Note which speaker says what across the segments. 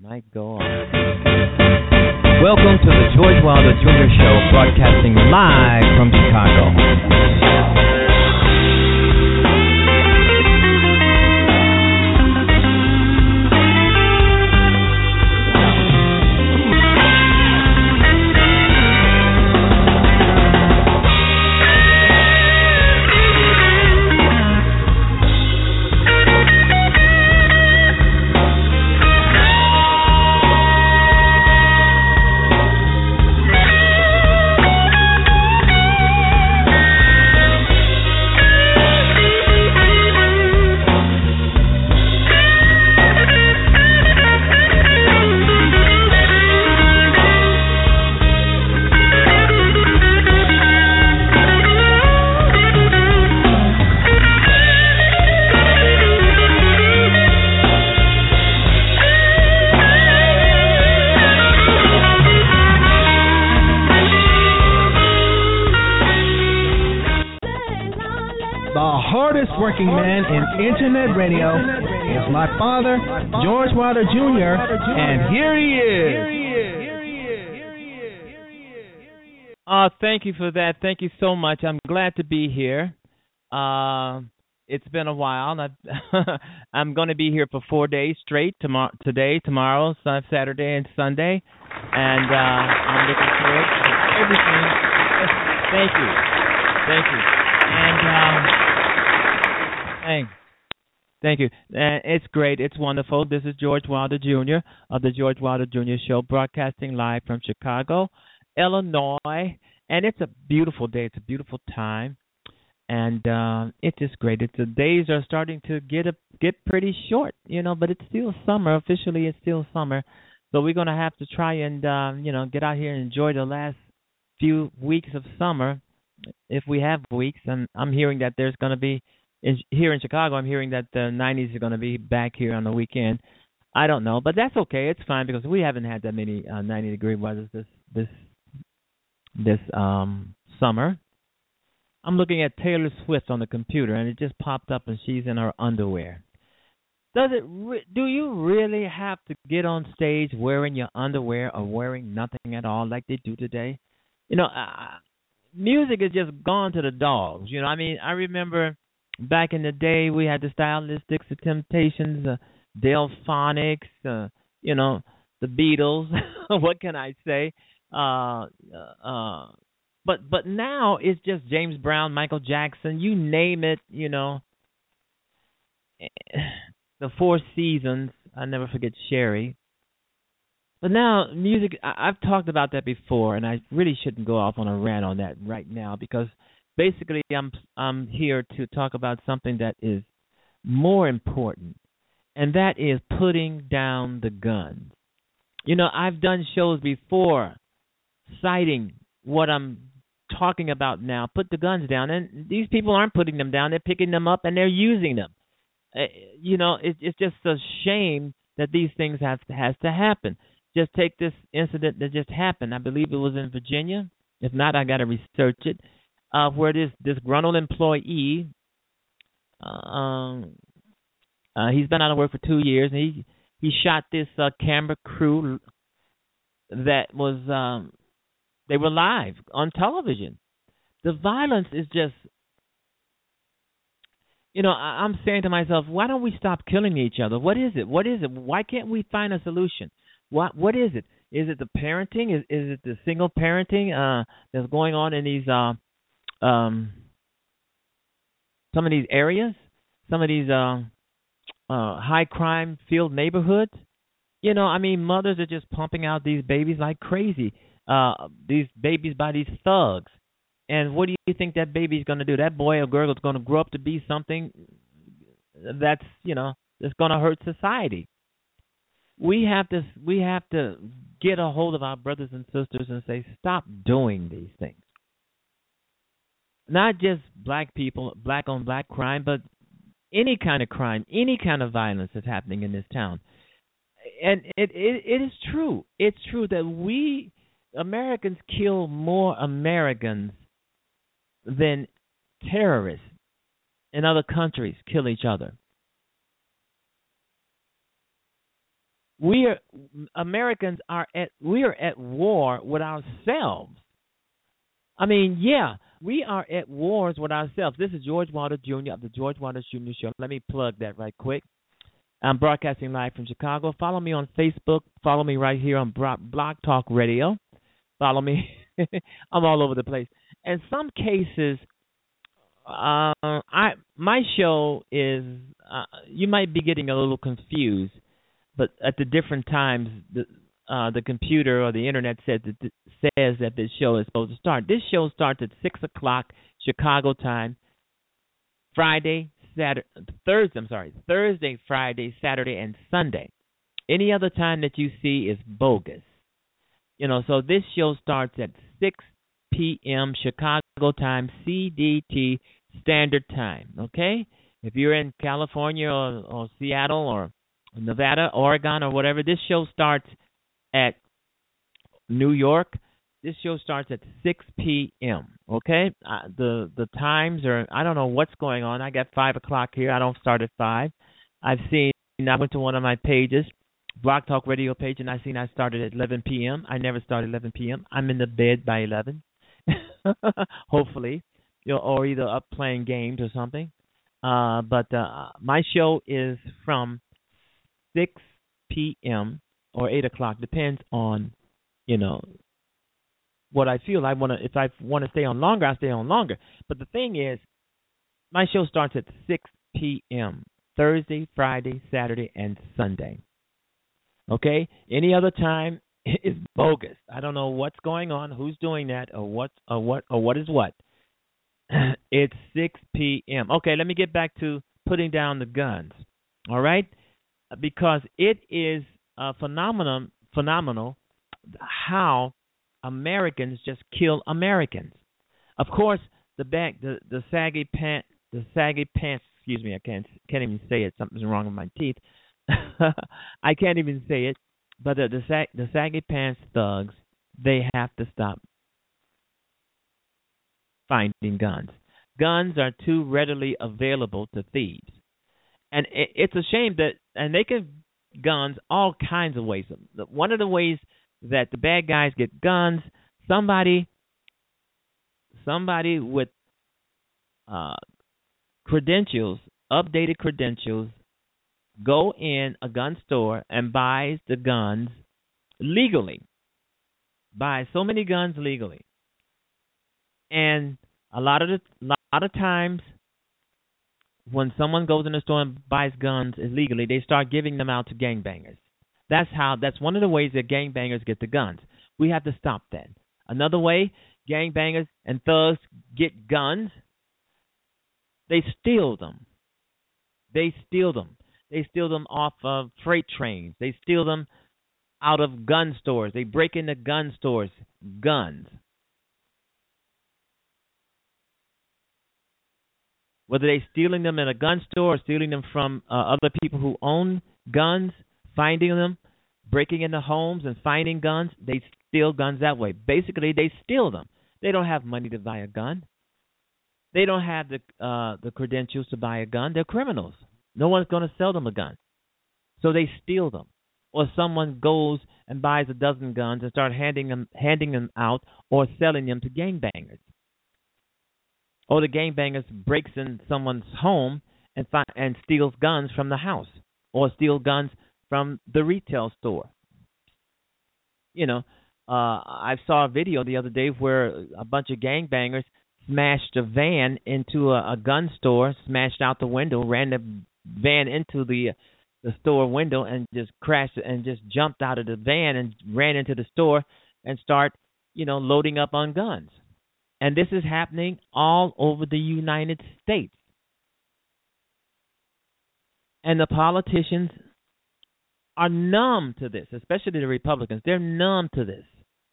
Speaker 1: Might go on. Welcome to the George Wilder Jr. Show, broadcasting live from Chicago.
Speaker 2: Working man in internet radio is my father, George Wilder Jr., and here he is.
Speaker 1: Thank you for that. Thank you so much. I'm glad to be here. It's been a while. I'm going to be here for 4 days straight, today, tomorrow, Saturday, and Sunday, and I'm looking forward to everything. Thank you. And Thank you. It's great. It's wonderful. This is George Wilder Jr. of the George Wilder Jr. Show, broadcasting live from Chicago, Illinois. And it's a beautiful day. It's a beautiful time. And it's just great. The days are starting to get pretty short, but it's still summer. Officially, it's still summer. So we're going to have to try and, get out here and enjoy the last few weeks of summer, if we have weeks. And I'm hearing that there's going to be, here in Chicago, I'm hearing that the 90s are going to be back here on the weekend. I don't know, but that's okay. It's fine because we haven't had that many 90-degree weathers this summer. I'm looking at Taylor Swift on the computer, and it just popped up, and she's in her underwear. Do you really have to get on stage wearing your underwear or wearing nothing at all like they do today? Music has just gone to the dogs. I remember back in the day, we had the Stylistics, the Temptations, Delphonics, the Beatles. What can I say? But now it's just James Brown, Michael Jackson, you name it. The Four Seasons. I never forget Sherry. But now music. I've talked about that before, and I really shouldn't go off on a rant on that right now because basically, I'm here to talk about something that is more important, and that is putting down the guns. I've done shows before citing what I'm talking about now. Put the guns down, and these people aren't putting them down. They're picking them up, and they're using them. It's just a shame that these things has to happen. Just take this incident that just happened. I believe it was in Virginia. If not, I got to research it. Where this disgruntled employee, he's been out of work for 2 years, and he shot this camera crew that was they were live on television. The violence is just, I'm saying to myself, why don't we stop killing each other? What is it? Why can't we find a solution? What is it? Is it the parenting? Is it the single parenting that's going on in these some of these areas, some of these high crime filled neighborhoods? Mothers are just pumping out these babies like crazy. These babies by these thugs. And what do you think that baby's going to do? That boy or girl is going to grow up to be something that's, that's going to hurt society. We have to get a hold of our brothers and sisters and say, stop doing these things. Not just black people, black on black crime, but any kind of crime, any kind of violence that's happening in this town. And it is true. It's true that we Americans kill more Americans than terrorists in other countries kill each other. We are Americans are at war with ourselves. I mean, yeah, we are at wars with ourselves. This is George Wilder Jr. of the George Wilder Jr. Show. Let me plug that right quick. I'm broadcasting live from Chicago. Follow me on Facebook. Follow me right here on Blog Talk Radio. Follow me. I'm all over the place. In some cases, my show is you might be getting a little confused, but at the different times the computer or the internet says that this show is supposed to start. This show starts at 6:00 Chicago time, Thursday, Friday, Saturday, and Sunday. Any other time that you see is bogus. So this show starts at 6 p.m. Chicago time, CDT Standard Time, okay? If you're in California or Seattle or Nevada, Oregon, or whatever, this show starts at New York. This show starts at 6 p.m., okay? The times are, I don't know what's going on. I got 5 o'clock here. I don't start at 5. I went to one of my pages, Blog Talk Radio page, and I started at 11 p.m. I never start at 11 p.m. I'm in the bed by 11, hopefully, or either up playing games or something. But my show is from 6 p.m. or 8 o'clock, depends on, what I feel. If I want to stay on longer, I stay on longer. But the thing is, my show starts at 6 p.m. Thursday, Friday, Saturday, and Sunday. Okay? Any other time is bogus. I don't know what's going on, who's doing that, or what is what. It's 6 p.m. Okay, let me get back to putting down the guns. All right? Because it is phenomenal how Americans just kill Americans. Of course, the saggy pants. Excuse me, I can't even say it. Something's wrong with my teeth. I can't even say it. But the saggy pants thugs, they have to stop finding guns. Guns are too readily available to thieves, and it's a shame that they can guns all kinds of ways. One of the ways that the bad guys get guns, somebody with credentials, updated credentials, go in a gun store and buys the guns legally. Buys so many guns legally. And a lot of times when someone goes in the store and buys guns illegally, they start giving them out to gangbangers. That's one of the ways that gangbangers get the guns. We have to stop that. Another way gangbangers and thugs get guns, they steal them. They steal them off of freight trains. They steal them out of gun stores. They break into gun stores, guns. Whether they're stealing them in a gun store or stealing them from other people who own guns, finding them, breaking into homes and finding guns, they steal guns that way. Basically, they steal them. They don't have money to buy a gun. They don't have the credentials to buy a gun. They're criminals. No one's going to sell them a gun. So they steal them. Or someone goes and buys a dozen guns and start handing them out or selling them to gangbangers. Or the gangbangers breaks in someone's home and steals guns from the house, or steal guns from the retail store. I saw a video the other day where a bunch of gangbangers smashed a van into a gun store, smashed out the window, ran the van into the store window, and just crashed and just jumped out of the van and ran into the store and start, loading up on guns. And this is happening all over the United States. And the politicians are numb to this, especially the Republicans. They're numb to this.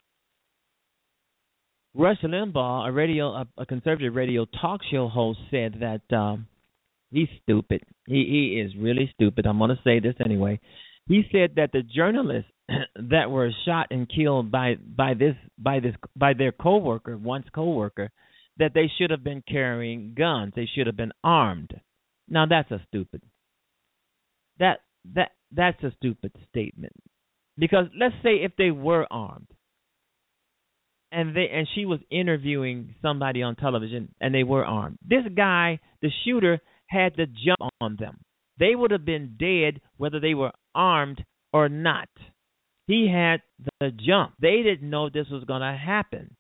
Speaker 1: Rush Limbaugh, a conservative radio talk show host, said that he's stupid. He is really stupid. I'm going to say this anyway. He said that the journalists that were shot and killed by their coworker, that they should have been carrying guns. They should have been armed. Now that's a stupid. That That's a stupid statement. Because let's say if they were armed and she was interviewing somebody on television and they were armed. This guy, the shooter, had to jump on them. They would have been dead whether they were armed or not. He had the jump. They didn't know this was going to happen.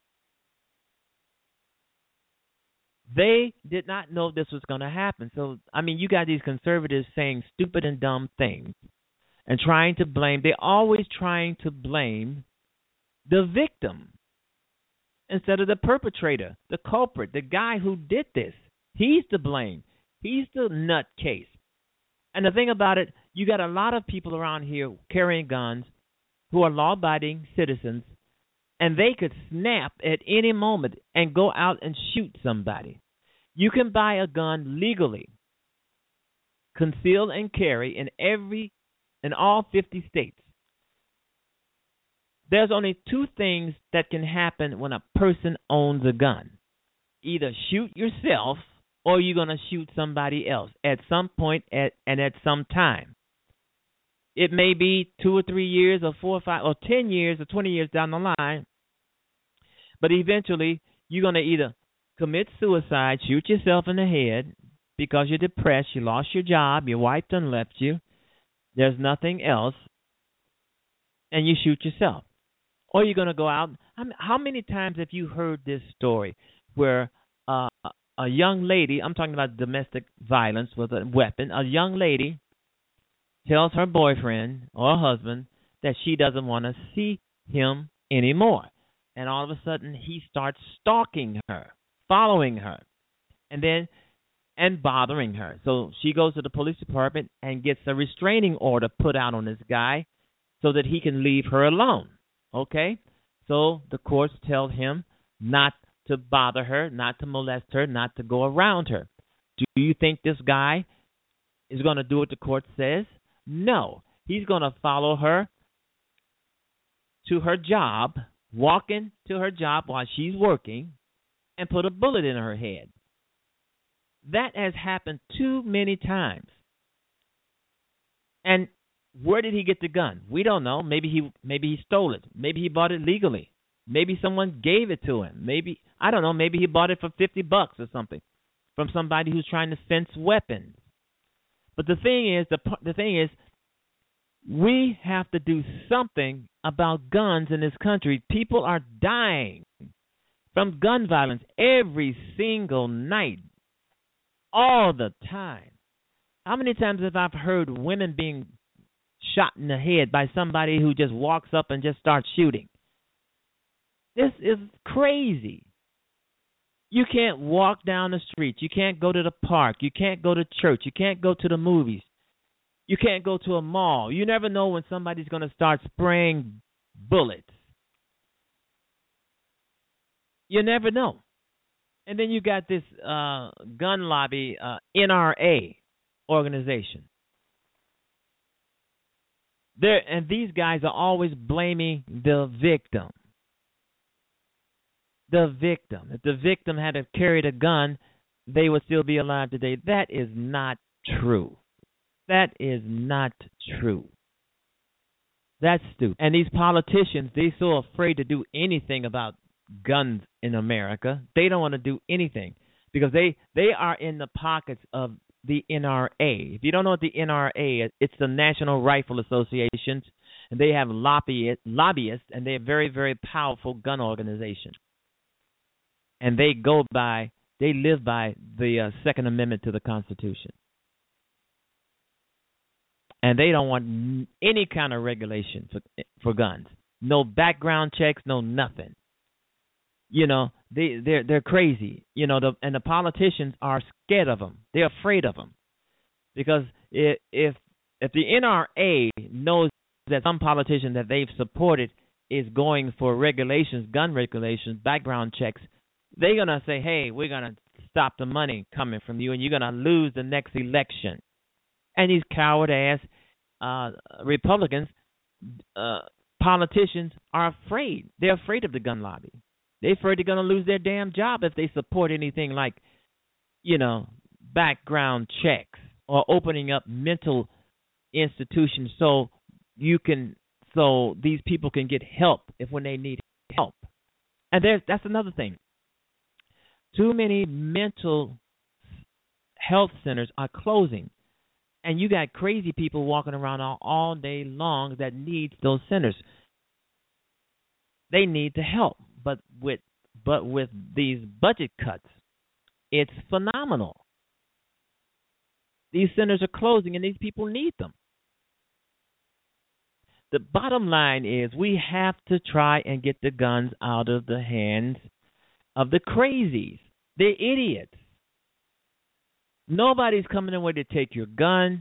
Speaker 1: They did not know this was going to happen. So, I mean, you got these conservatives saying stupid and dumb things and trying to blame. They're always trying to blame the victim instead of the perpetrator, the culprit, the guy who did this. He's to blame. He's the nutcase. And the thing about it, you got a lot of people around here carrying guns who are law-abiding citizens, and they could snap at any moment and go out and shoot somebody. You can buy a gun legally, conceal and carry in all 50 states. There's only two things that can happen when a person owns a gun. Either shoot yourself or you're going to shoot somebody else at some point and at some time. It may be 2 or 3 years or 4 or 5 or 10 years or 20 years down the line. But eventually, you're going to either commit suicide, shoot yourself in the head because you're depressed, you lost your job, your wife done left you, there's nothing else, and you shoot yourself. Or you're going to go out. How many times have you heard this story where a young lady, I'm talking about domestic violence with a weapon, a young lady tells her boyfriend or husband that she doesn't want to see him anymore. And all of a sudden, he starts stalking her, following her, and bothering her. So she goes to the police department and gets a restraining order put out on this guy so that he can leave her alone. Okay? So the courts tell him not to bother her, not to molest her, not to go around her. Do you think this guy is going to do what the court says? No. He's going to follow her to her job, walk into her job while she's working, and put a bullet in her head. That has happened too many times. And where did he get the gun? We don't know. Maybe he stole it. Maybe he bought it legally. Maybe someone gave it to him. Maybe, I don't know, maybe he bought it for $50 or something from somebody who's trying to fence weapons. But the thing is, we have to do something about guns in this country. People are dying from gun violence every single night, all the time. How many times have I heard women being shot in the head by somebody who just walks up and just starts shooting? This is crazy. You can't walk down the street. You can't go to the park. You can't go to church. You can't go to the movies. You can't go to a mall. You never know when somebody's going to start spraying bullets. You never know. And then you got this gun lobby, NRA organization. And these guys are always blaming the victim. The victim. If the victim had carried a gun, they would still be alive today. That is not true. That is not true. That's stupid. And these politicians, they're so afraid to do anything about guns in America. They don't want to do anything because they are in the pockets of the NRA. If you don't know what the NRA is, it's the National Rifle Association, and they have lobbyists, and they're a very, very powerful gun organization. And they live by the Second Amendment to the Constitution. And they don't want any kind of regulation for guns. No background checks, no nothing. You know, they're crazy. You know, and the politicians are scared of them. They're afraid of them. Because if the NRA knows that some politician that they've supported is going for regulations, gun regulations, background checks, they're going to say, hey, we're going to stop the money coming from you, and you're going to lose the next election. And these coward-ass Republicans, politicians are afraid. They're afraid of the gun lobby. They're afraid they're going to lose their damn job if they support anything like, you know, background checks or opening up mental institutions so these people can get help if when they need help. And that's another thing. Too many mental health centers are closing, and you got crazy people walking around all day long that need those centers. They need the help, but with these budget cuts, it's phenomenal. These centers are closing, and these people need them. The bottom line is we have to try and get the guns out of the hands of the crazies, the idiots. Nobody's coming in where to take your gun.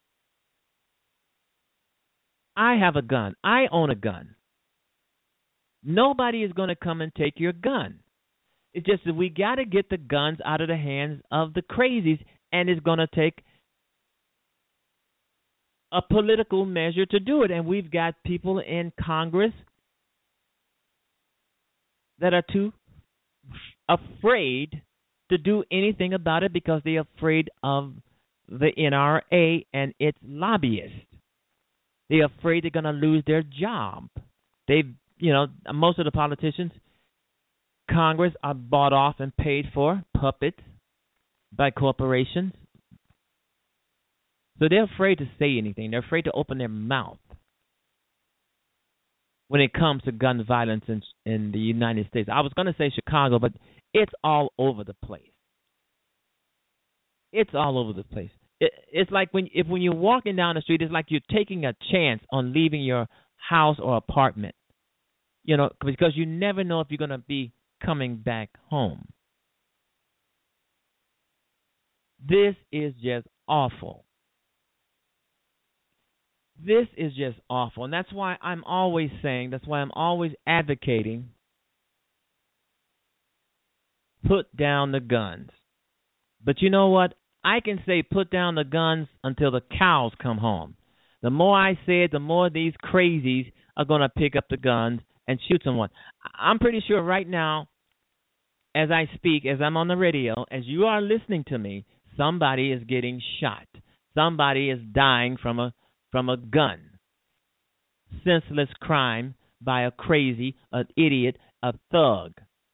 Speaker 1: I have a gun. I own a gun. Nobody is going to come and take your gun. It's just that we got to get the guns out of the hands of the crazies, and it's going to take a political measure to do it. And we've got people in Congress that are too afraid to do anything about it because they're afraid of the NRA and its lobbyists. They're afraid they're going to lose their job. Most of the politicians, Congress, are bought off and paid for, puppets, by corporations. So they're afraid to say anything. They're afraid to open their mouth when it comes to gun violence in the United States. I was going to say Chicago, but it's all over the place. It's all over the place. It's like when you're walking down the street, it's like you're taking a chance on leaving your house or apartment, because you never know if you're going to be coming back home. This is just awful. This is just awful. And that's why I'm always advocating, put down the guns. But you know what? I can say put down the guns until the cows come home. The more I say it, the more these crazies are going to pick up the guns and shoot someone. I'm pretty sure right now, as I speak, as I'm on the radio, as you are listening to me, somebody is getting shot. Somebody is dying from a gun. Senseless crime by a crazy, an idiot, a thug.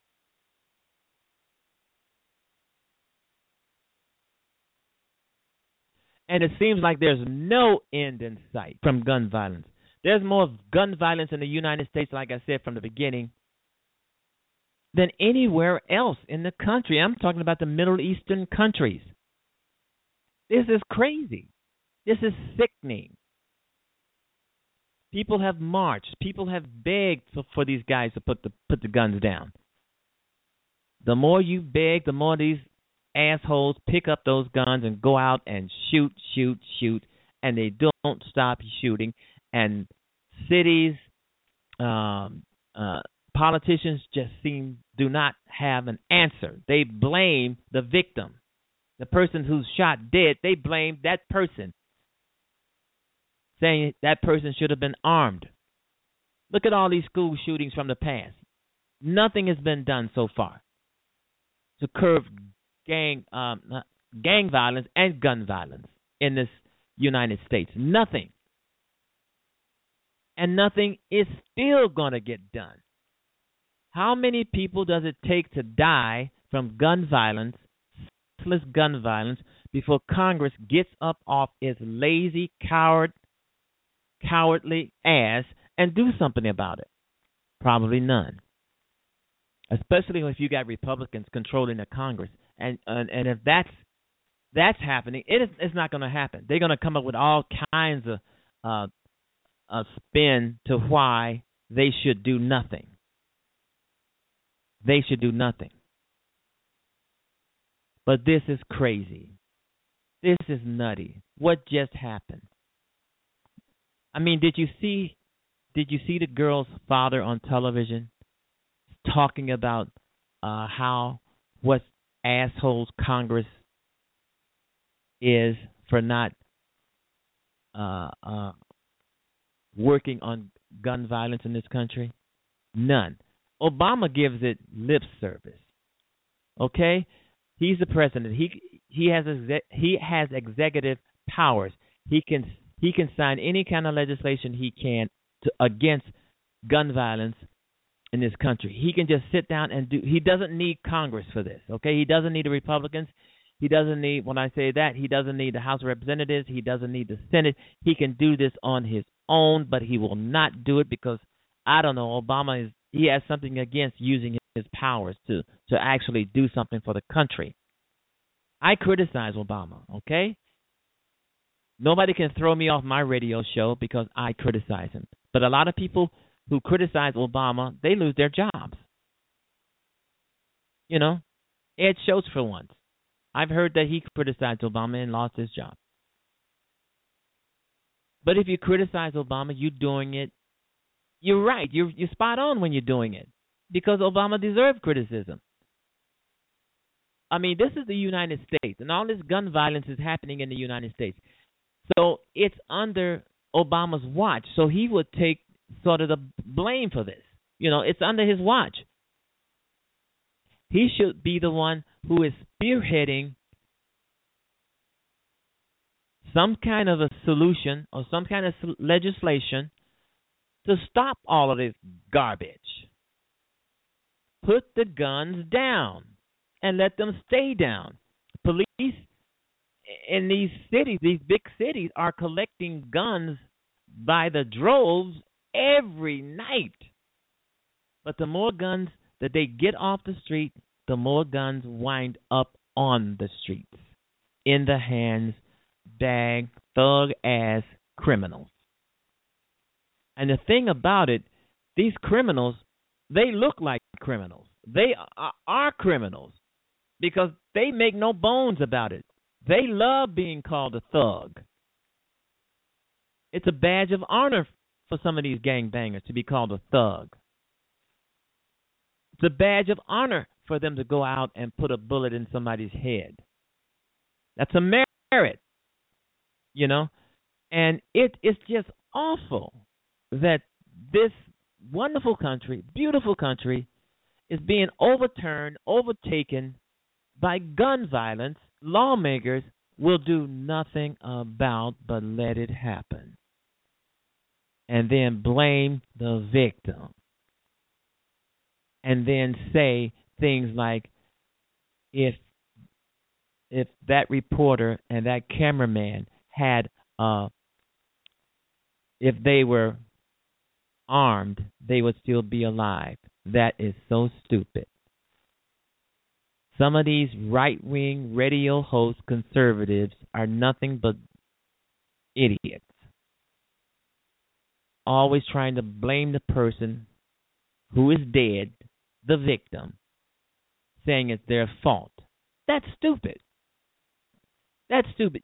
Speaker 1: And it seems like there's no end in sight from gun violence. There's more gun violence in the United States, like I said from the beginning, than anywhere else in the country. I'm talking about the Middle Eastern countries. This is crazy. This is sickening. People have marched. People have begged for these guys to put the guns down. The more you beg, the more these assholes pick up those guns and go out and shoot, and they don't stop shooting. And cities, politicians just do not have an answer. They blame the victim, the person who's shot dead. They blame that person, saying that person should have been armed. Look at all these school shootings from the past. Nothing has been done so far to curb gang violence and gun violence in this United States. Nothing. And nothing is still going to get done. How many people does it take to die from gun violence, senseless gun violence, before Congress gets up off its lazy, cowardly ass and do something about it? Probably none. Especially if you got Republicans controlling the Congress. And if that's happening, it's not going to happen. They're going to come up with all kinds of spin to why they should do nothing. They should do nothing. But this is crazy. This is nutty. What just happened? I mean, did you see the girl's father on television talking about what assholes Congress is for not working on gun violence in this country? None. Obama gives it lip service. Okay? He's the president. He has executive powers. He can He can sign any kind of legislation he can against gun violence in this country. He can just sit down and do. He doesn't need Congress for this, okay? He doesn't need the Republicans. He doesn't need, when I say that, he doesn't need the House of Representatives. He doesn't need the Senate. He can do this on his own, but he will not do it because, I don't know, he has something against using his powers to actually do something for the country. I criticize Obama, okay? Nobody can throw me off my radio show because I criticize him. But a lot of people who criticize Obama, they lose their jobs. You know, Ed Schultz, for once. I've heard that he criticized Obama and lost his job. But if you criticize Obama, you're doing it. You're right. You're spot on when you're doing it because Obama deserved criticism. I mean, this is the United States, and all this gun violence is happening in the United States. So it's under Obama's watch. So he would take sort of the blame for this. You know, it's under his watch. He should be the one who is spearheading some kind of a solution or some kind of legislation to stop all of this garbage. Put the guns down and let them stay down. Police in these cities, these big cities, are collecting guns by the droves every night. But the more guns that they get off the street, the more guns wind up on the streets in the hands of thug-ass criminals. And the thing about it, these criminals, they look like criminals. They are criminals because they make no bones about it. They love being called a thug. It's a badge of honor for some of these gangbangers to be called a thug. It's a badge of honor for them to go out and put a bullet in somebody's head. That's a merit, you know. And it's just awful that this wonderful country, beautiful country, is being overturned, overtaken by gun violence. Lawmakers will do nothing about but let it happen and then blame the victim and then say things like, if that reporter and that cameraman had if they were armed, they would still be alive. That is so stupid. Some of these right-wing radio host conservatives are nothing but idiots. Always trying to blame the person who is dead, the victim, saying it's their fault. That's stupid. That's stupid.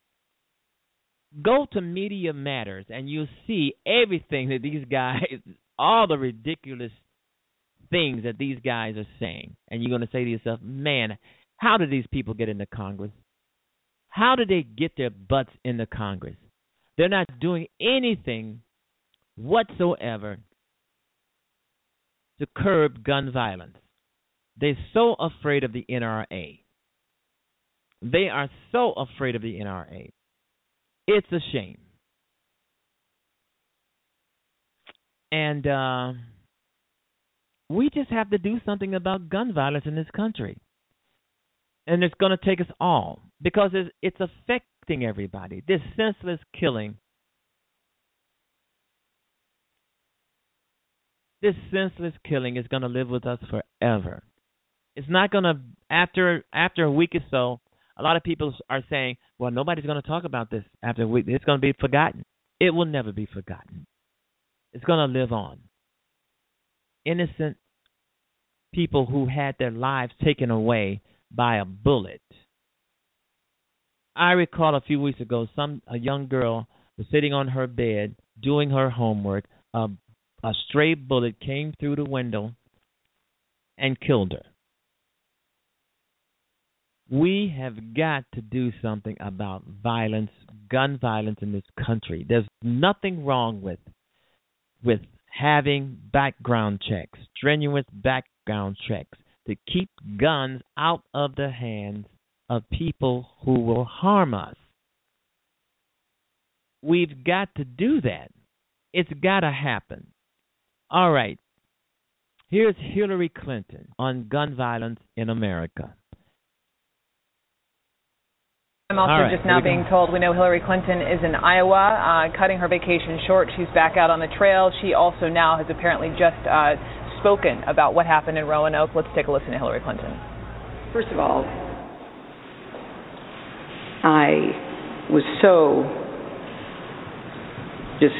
Speaker 1: Go to Media Matters and you'll see everything that these guys, all the ridiculous things that these guys are saying. And you're going to say to yourself, man, how did these people get into Congress? How did they get their butts into Congress? They're not doing anything whatsoever to curb gun violence. They're so afraid of the NRA. They are so afraid of the NRA. It's a shame. And we just have to do something about gun violence in this country. And it's going to take us all because it's affecting everybody. This senseless killing. This senseless killing is going to live with us forever. It's not going to, after a week or so, a lot of people are saying, well, nobody's going to talk about this after a week. It's going to be forgotten. It will never be forgotten. It's going to live on. Innocent people who had their lives taken away by a bullet. I recall a few weeks ago, a young girl was sitting on her bed doing her homework. A stray bullet came through the window and killed her. We have got to do something about violence, gun violence in this country. There's nothing wrong with having background checks, strenuous background checks, to keep guns out of the hands of people who will harm us. We've got to do that. It's got to happen. All right. Here's Hillary Clinton on gun violence in America.
Speaker 3: I'm also just now being told we know Hillary Clinton is in Iowa, cutting her vacation short. She's back out on the trail. She also now has apparently just spoken about what happened in Roanoke. Let's take a listen to Hillary Clinton.
Speaker 4: First of all, I was so just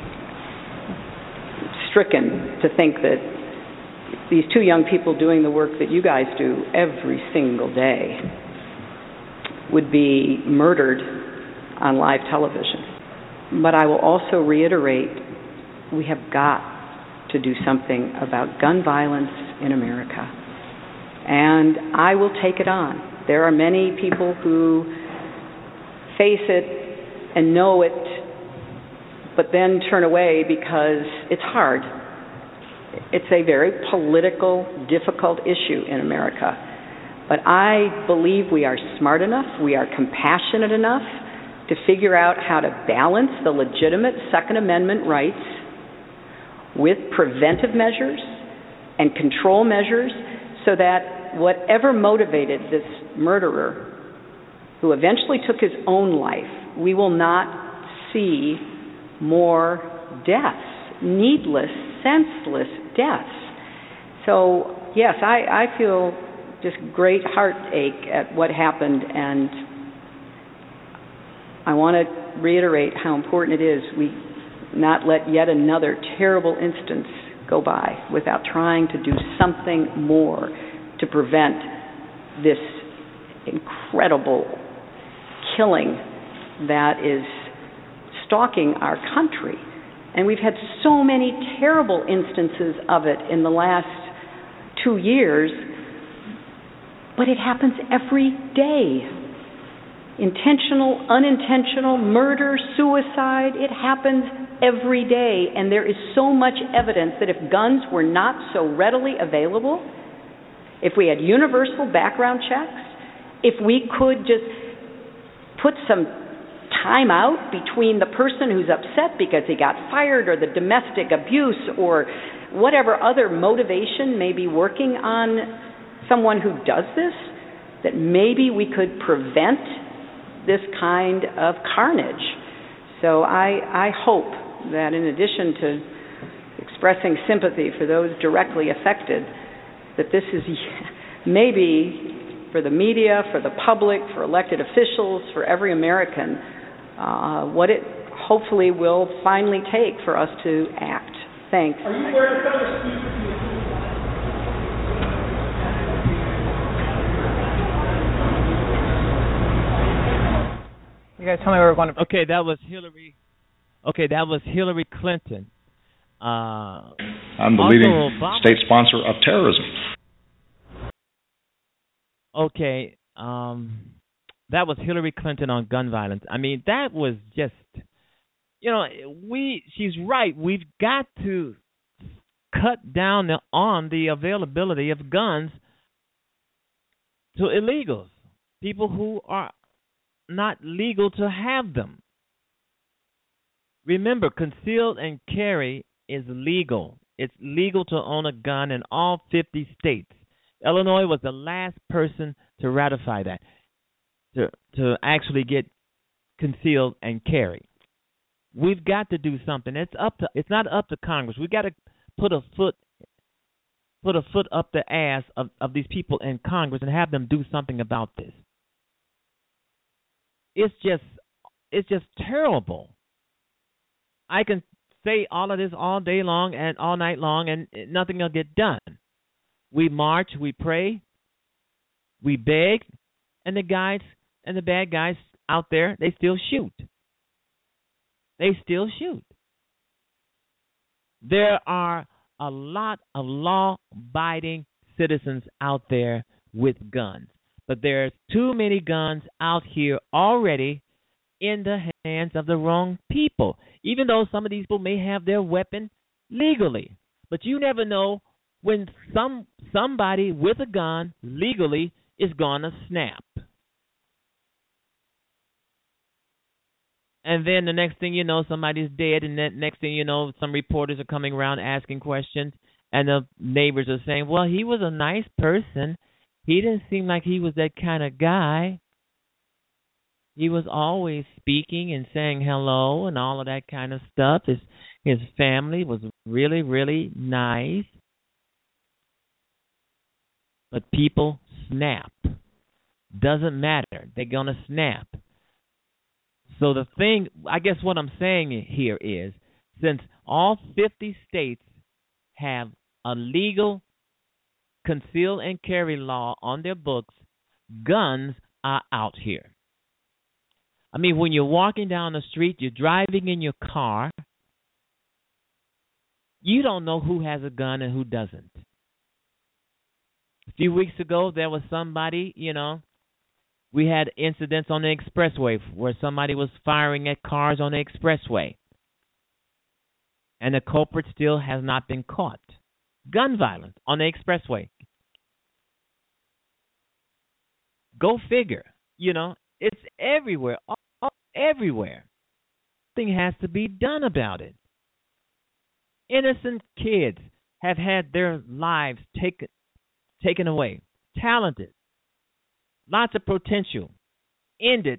Speaker 4: stricken to think that these two young people doing the work that you guys do every single day would be murdered on live television. But I will also reiterate, we have got to do something about gun violence in America. And I will take it on. There are many people who face it and know it, but then turn away because it's hard. It's a very political, difficult issue in America. But I believe we are smart enough, we are compassionate enough to figure out how to balance the legitimate Second Amendment rights with preventive measures and control measures so that whatever motivated this murderer who eventually took his own life, we will not see more deaths, needless, senseless deaths. So, yes, I feel just great heartache at what happened, and I want to reiterate how important it is we not let yet another terrible instance go by without trying to do something more to prevent this incredible killing that is stalking our country. And we've had so many terrible instances of it in the last 2 years, but it happens every day. Intentional, unintentional, murder, suicide, it happens every day. And there is so much evidence that if guns were not so readily available, if we had universal background checks, if we could just put some time out between the person who's upset because he got fired or the domestic abuse or whatever other motivation may be working on someone who does this, that maybe we could prevent this kind of carnage. So I hope that in addition to expressing sympathy for those directly affected, that this is maybe for the media, for the public, for elected officials, for every American, what it hopefully will finally take for us to act. Thanks.
Speaker 5: Are you aware of the
Speaker 3: You guys tell me where we're going to...
Speaker 1: Okay, that was Hillary Clinton.
Speaker 6: I'm the leading state sponsor of terrorism.
Speaker 1: Okay, that was Hillary Clinton on gun violence. I mean, that was just, she's right. We've got to cut down on the availability of guns to illegals, people who are not legal to have them. Remember, concealed and carry is legal. It's legal to own a gun in all 50 states. Illinois was the last person to ratify that, to actually get concealed and carry. We've got to do something. It's not up to Congress. We've got to put a foot up the ass of these people in Congress and have them do something about this. It's just terrible. I can say all of this all day long and all night long, and nothing will get done. We march, we pray, we beg, and the guys and the bad guys out there, they still shoot. They still shoot. There are a lot of law-abiding citizens out there with guns, but there's too many guns out here already in the hands of the wrong people, even though some of these people may have their weapon legally. But you never know when somebody with a gun legally is going to snap. And then the next thing you know, somebody's dead, and then next thing you know, some reporters are coming around asking questions, and the neighbors are saying, well, he was a nice person. He didn't seem like he was that kind of guy. He was always speaking and saying hello and all of that kind of stuff. His family was really, really nice. But people snap. Doesn't matter. They're going to snap. So the thing, I guess what I'm saying here is, since all 50 states have a legal conceal and carry law on their books, guns are out here. I mean, when you're walking down the street, you're driving in your car, you don't know who has a gun and who doesn't. A few weeks ago, there was somebody, we had incidents on the expressway where somebody was firing at cars on the expressway. And the culprit still has not been caught. Gun violence on the expressway. Go figure. It's everywhere. Everywhere. Something has to be done about it. Innocent kids have had their lives taken away. Talented. Lots of potential. Ended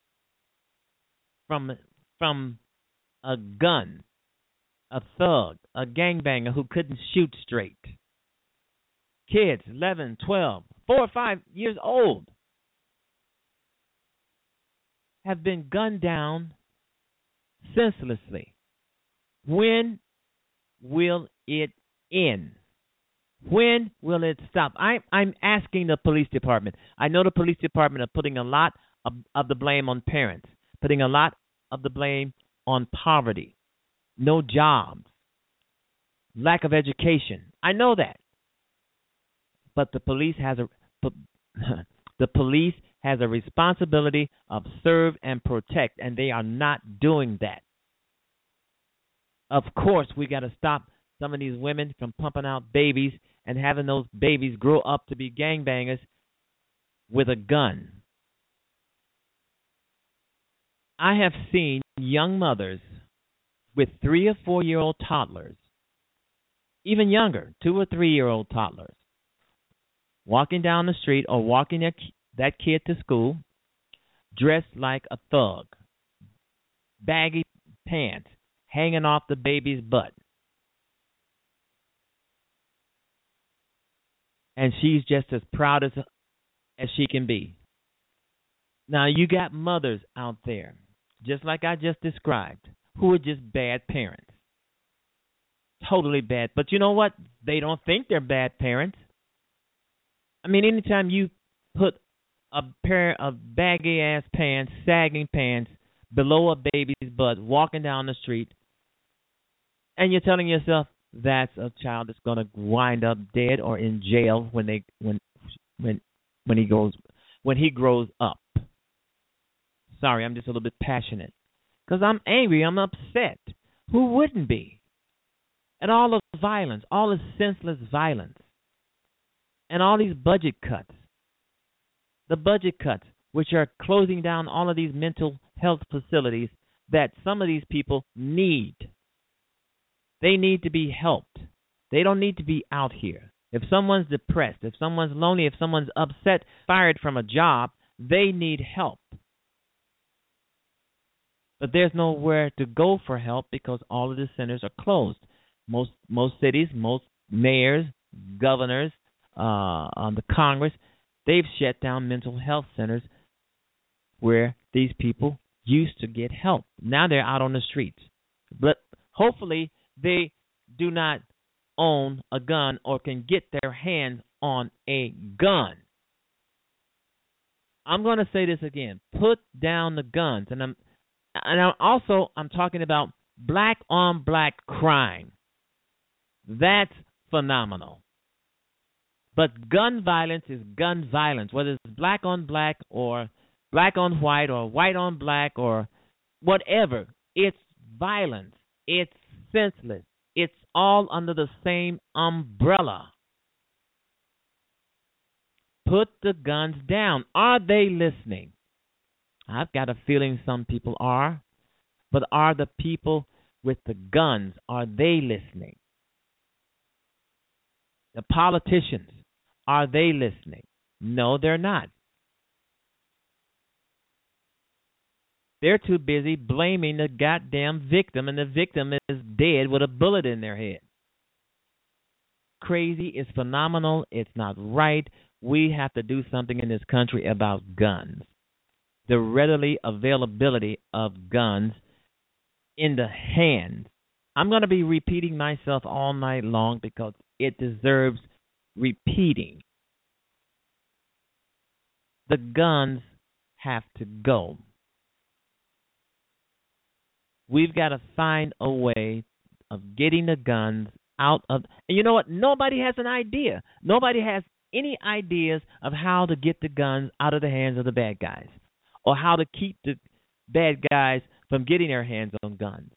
Speaker 1: from a gun, a thug, a gangbanger who couldn't shoot straight. Kids, 11, 12, 4 or 5 years old, have been gunned down senselessly. When will it end? When will it stop? I'm asking the police department. I know the police department are putting a lot of the blame on parents, putting a lot of the blame on poverty, no jobs, lack of education. I know that. But the police has a responsibility of serve and protect, and they are not doing that. Of course, we got to stop some of these women from pumping out babies and having those babies grow up to be gangbangers with a gun. I have seen young mothers with 3 or 4 year old toddlers, even younger, 2 or 3 year old toddlers, walking down the street or walking that kid to school dressed like a thug, baggy pants hanging off the baby's butt. And she's just as proud as she can be. Now, you got mothers out there, just like I just described, who are just bad parents. Totally bad. But you know what? They don't think they're bad parents. I mean, anytime you put a pair of baggy-ass pants, sagging pants, below a baby's butt, walking down the street, and you're telling yourself, that's a child that's going to wind up dead or in jail when he grows up. Sorry, I'm just a little bit passionate because I'm angry. I'm upset. Who wouldn't be? And all the violence, all the senseless violence, and all these budget cuts. The budget cuts, which are closing down all of these mental health facilities that some of these people need. They need to be helped. They don't need to be out here. If someone's depressed, if someone's lonely, if someone's upset, fired from a job, they need help. But there's nowhere to go for help because all of the centers are closed. Most cities, most mayors, governors, the Congress, they've shut down mental health centers where these people used to get help. Now they're out on the streets. But hopefully they do not own a gun or can get their hands on a gun. I'm going to say this again. Put down the guns. And I'm talking about black on black crime. That's phenomenal. But gun violence is gun violence, whether it's black on black or black on white or white on black or whatever. It's violence. It's senseless. It's all under the same umbrella. Put the guns down. Are they listening? I've got a feeling some people are. But are the people with the guns, are they listening? The politicians, are they listening? No, they're not. They're too busy blaming the goddamn victim, and the victim is dead with a bullet in their head. Crazy, it's phenomenal, it's not right. We have to do something in this country about guns. The readily availability of guns in the hands. I'm going to be repeating myself all night long because it deserves repeating. The guns have to go. We've got to find a way of getting the guns out of... And you know what? Nobody has an idea. Nobody has any ideas of how to get the guns out of the hands of the bad guys, or how to keep the bad guys from getting their hands on guns.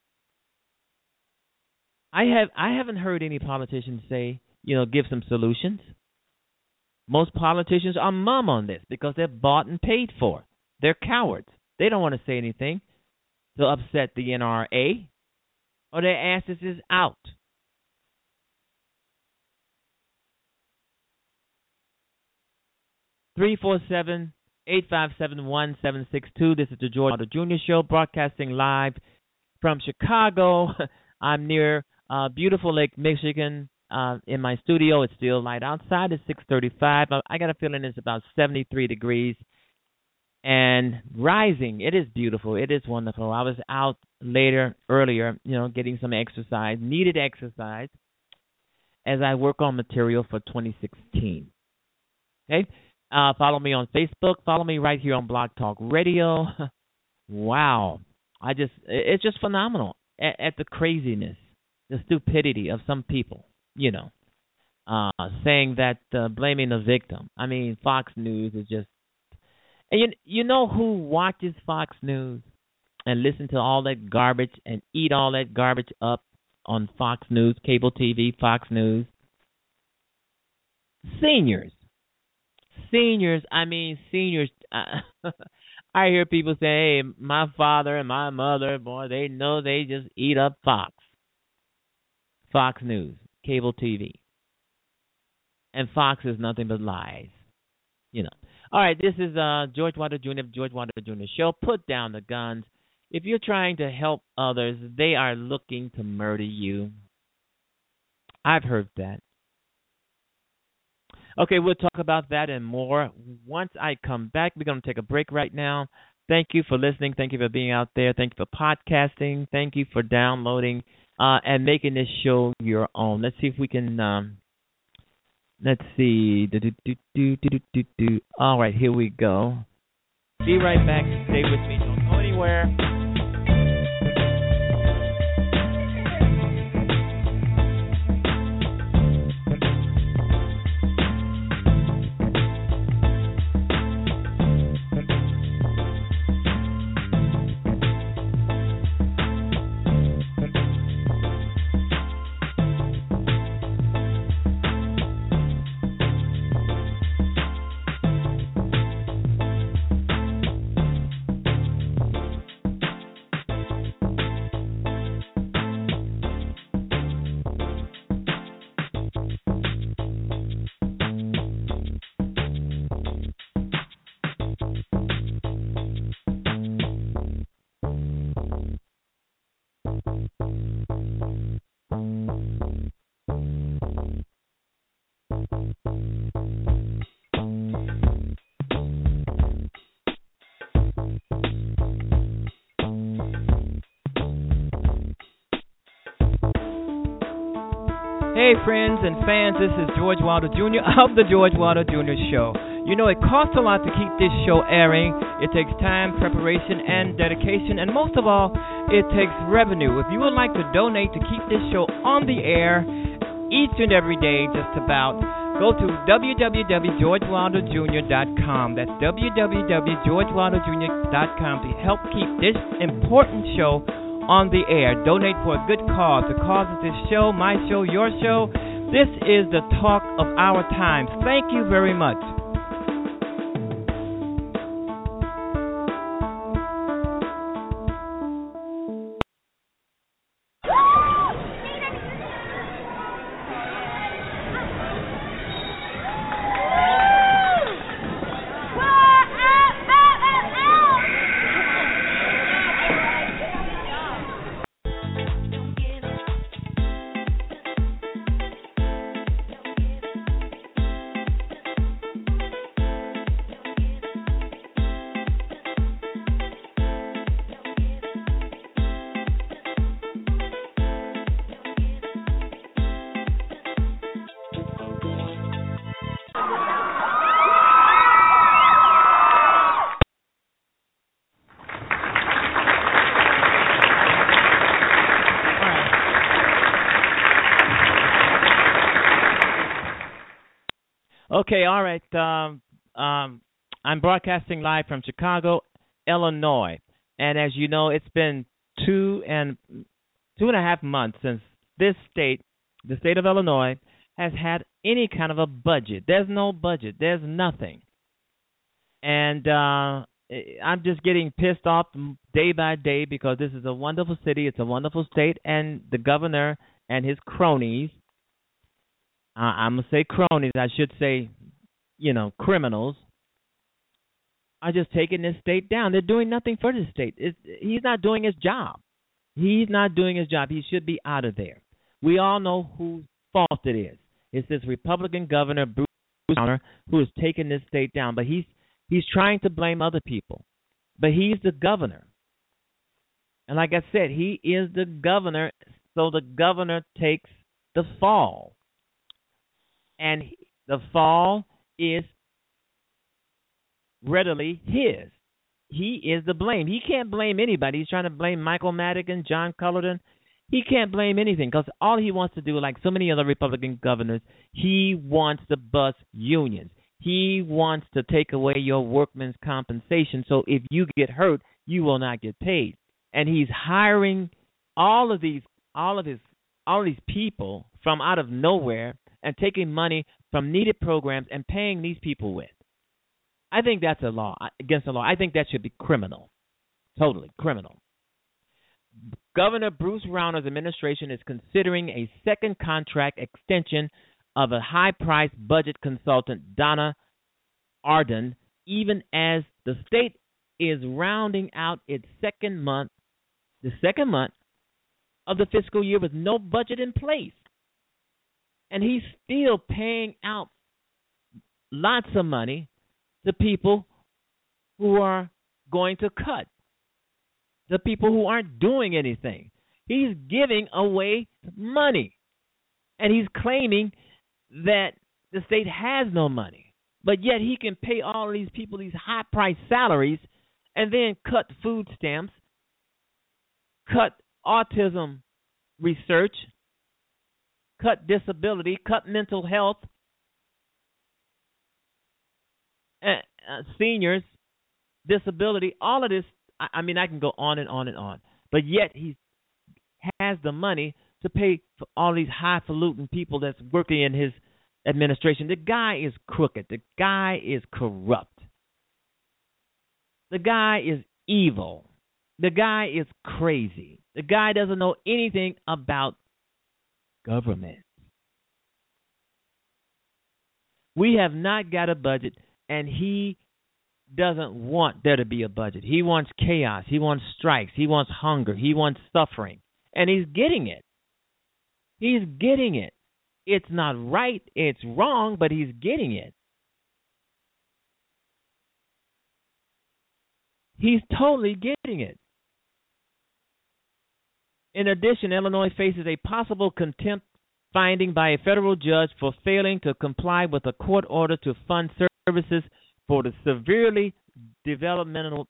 Speaker 1: I haven't heard any politicians say, give some solutions. Most politicians are mum on this because they're bought and paid for. They're cowards. They don't want to say anything to upset the NRA, or their asses is out. (347) 857-1762. This is the George Wilder Jr. Show, broadcasting live from Chicago. I'm near beautiful Lake Michigan. In my studio, it's still light outside. It's 6:35. I got a feeling it's about 73 degrees and rising. It is beautiful. It is wonderful. I was out earlier, getting some exercise, needed exercise, as I work on material for 2016. Okay. Follow me on Facebook. Follow me right here on Blog Talk Radio. Wow. It's just phenomenal at the craziness, the stupidity of some people, saying that blaming the victim. I mean, Fox News is just... And you know who watches Fox News and listen to all that garbage and eat all that garbage up on Fox News, cable TV, Fox News? Seniors. Seniors. I hear people say, hey, my father and my mother, boy, they know they just eat up Fox News, cable TV. And Fox is nothing but lies, All right, this is George Wilder Jr. George Wilder Jr. Show. Put down the guns. If you're trying to help others, they are looking to murder you. I've heard that. Okay, we'll talk about that and more once I come back. We're going to take a break right now. Thank you for listening. Thank you for being out there. Thank you for podcasting. Thank you for downloading and making this show your own. Let's see if we can... Let's see. All right, here we go. Be right back. Stay with me. Don't go anywhere. Hey, friends and fans, this is George Wilder Jr. of the George Wilder Jr. Show. It costs a lot to keep this show airing. It takes time, preparation, and dedication, and most of all, it takes revenue. If you would like to donate to keep this show on the air each and every day, just about, go to www.georgewilderjr.com. That's www.georgewilderjr.com to help keep this important show on the air. Donate for a good cause. The cause of this show, my show, your show. This is the talk of our times. Thank you very much. Okay, all right. I'm broadcasting live from Chicago, Illinois, and as you know, it's been 2.5 months since this state, the state of Illinois, has had any kind of a budget. There's no budget. There's nothing, and I'm just getting pissed off day by day because this is a wonderful city. It's a wonderful state, and the governor and his cronies. I'm going to say cronies. I should say, criminals are just taking this state down. They're doing nothing for this state. He's not doing his job. He's not doing his job. He should be out of there. We all know whose fault it is. It's this Republican governor, Bruce Rauner, who is taking this state down. But he's trying to blame other people. But he's the governor. And like I said, he is the governor, so the governor takes the fall. And the fall is readily his. He is the blame. He can't blame anybody. He's trying to blame Michael Madigan, John Cullerton. He can't blame anything because all he wants to do, like so many other Republican governors, he wants to bust unions. He wants to take away your workman's compensation. So if you get hurt, you will not get paid. And he's hiring all of these people from out of nowhere and taking money from needed programs and paying these people with. I think that's against the law. I think that should be criminal, totally criminal. Governor Bruce Rauner's administration is considering a second contract extension of a high-priced budget consultant, Donna Arden, even as the state is rounding out its second month of the fiscal year with no budget in place. And he's still paying out lots of money to people who are going to cut, the people who aren't doing anything. He's giving away money. And he's claiming that the state has no money. But yet he can pay all of these people these high-priced salaries and then cut food stamps, cut autism research, cut disability, cut mental health, seniors, disability, all of this. I mean, I can go on and on and on. But yet he has the money to pay for all these highfalutin people that's working in his administration. The guy is crooked. The guy is corrupt. The guy is evil. The guy is crazy. The guy doesn't know anything about government. We have not got a budget, and he doesn't want there to be a budget. He wants chaos. He wants strikes. He wants hunger. He wants suffering. And he's getting it. He's getting it. It's not right. It's wrong, but he's getting it. He's totally getting it. In addition, Illinois faces a possible contempt finding by a federal judge for failing to comply with a court order to fund services for the severely developmentally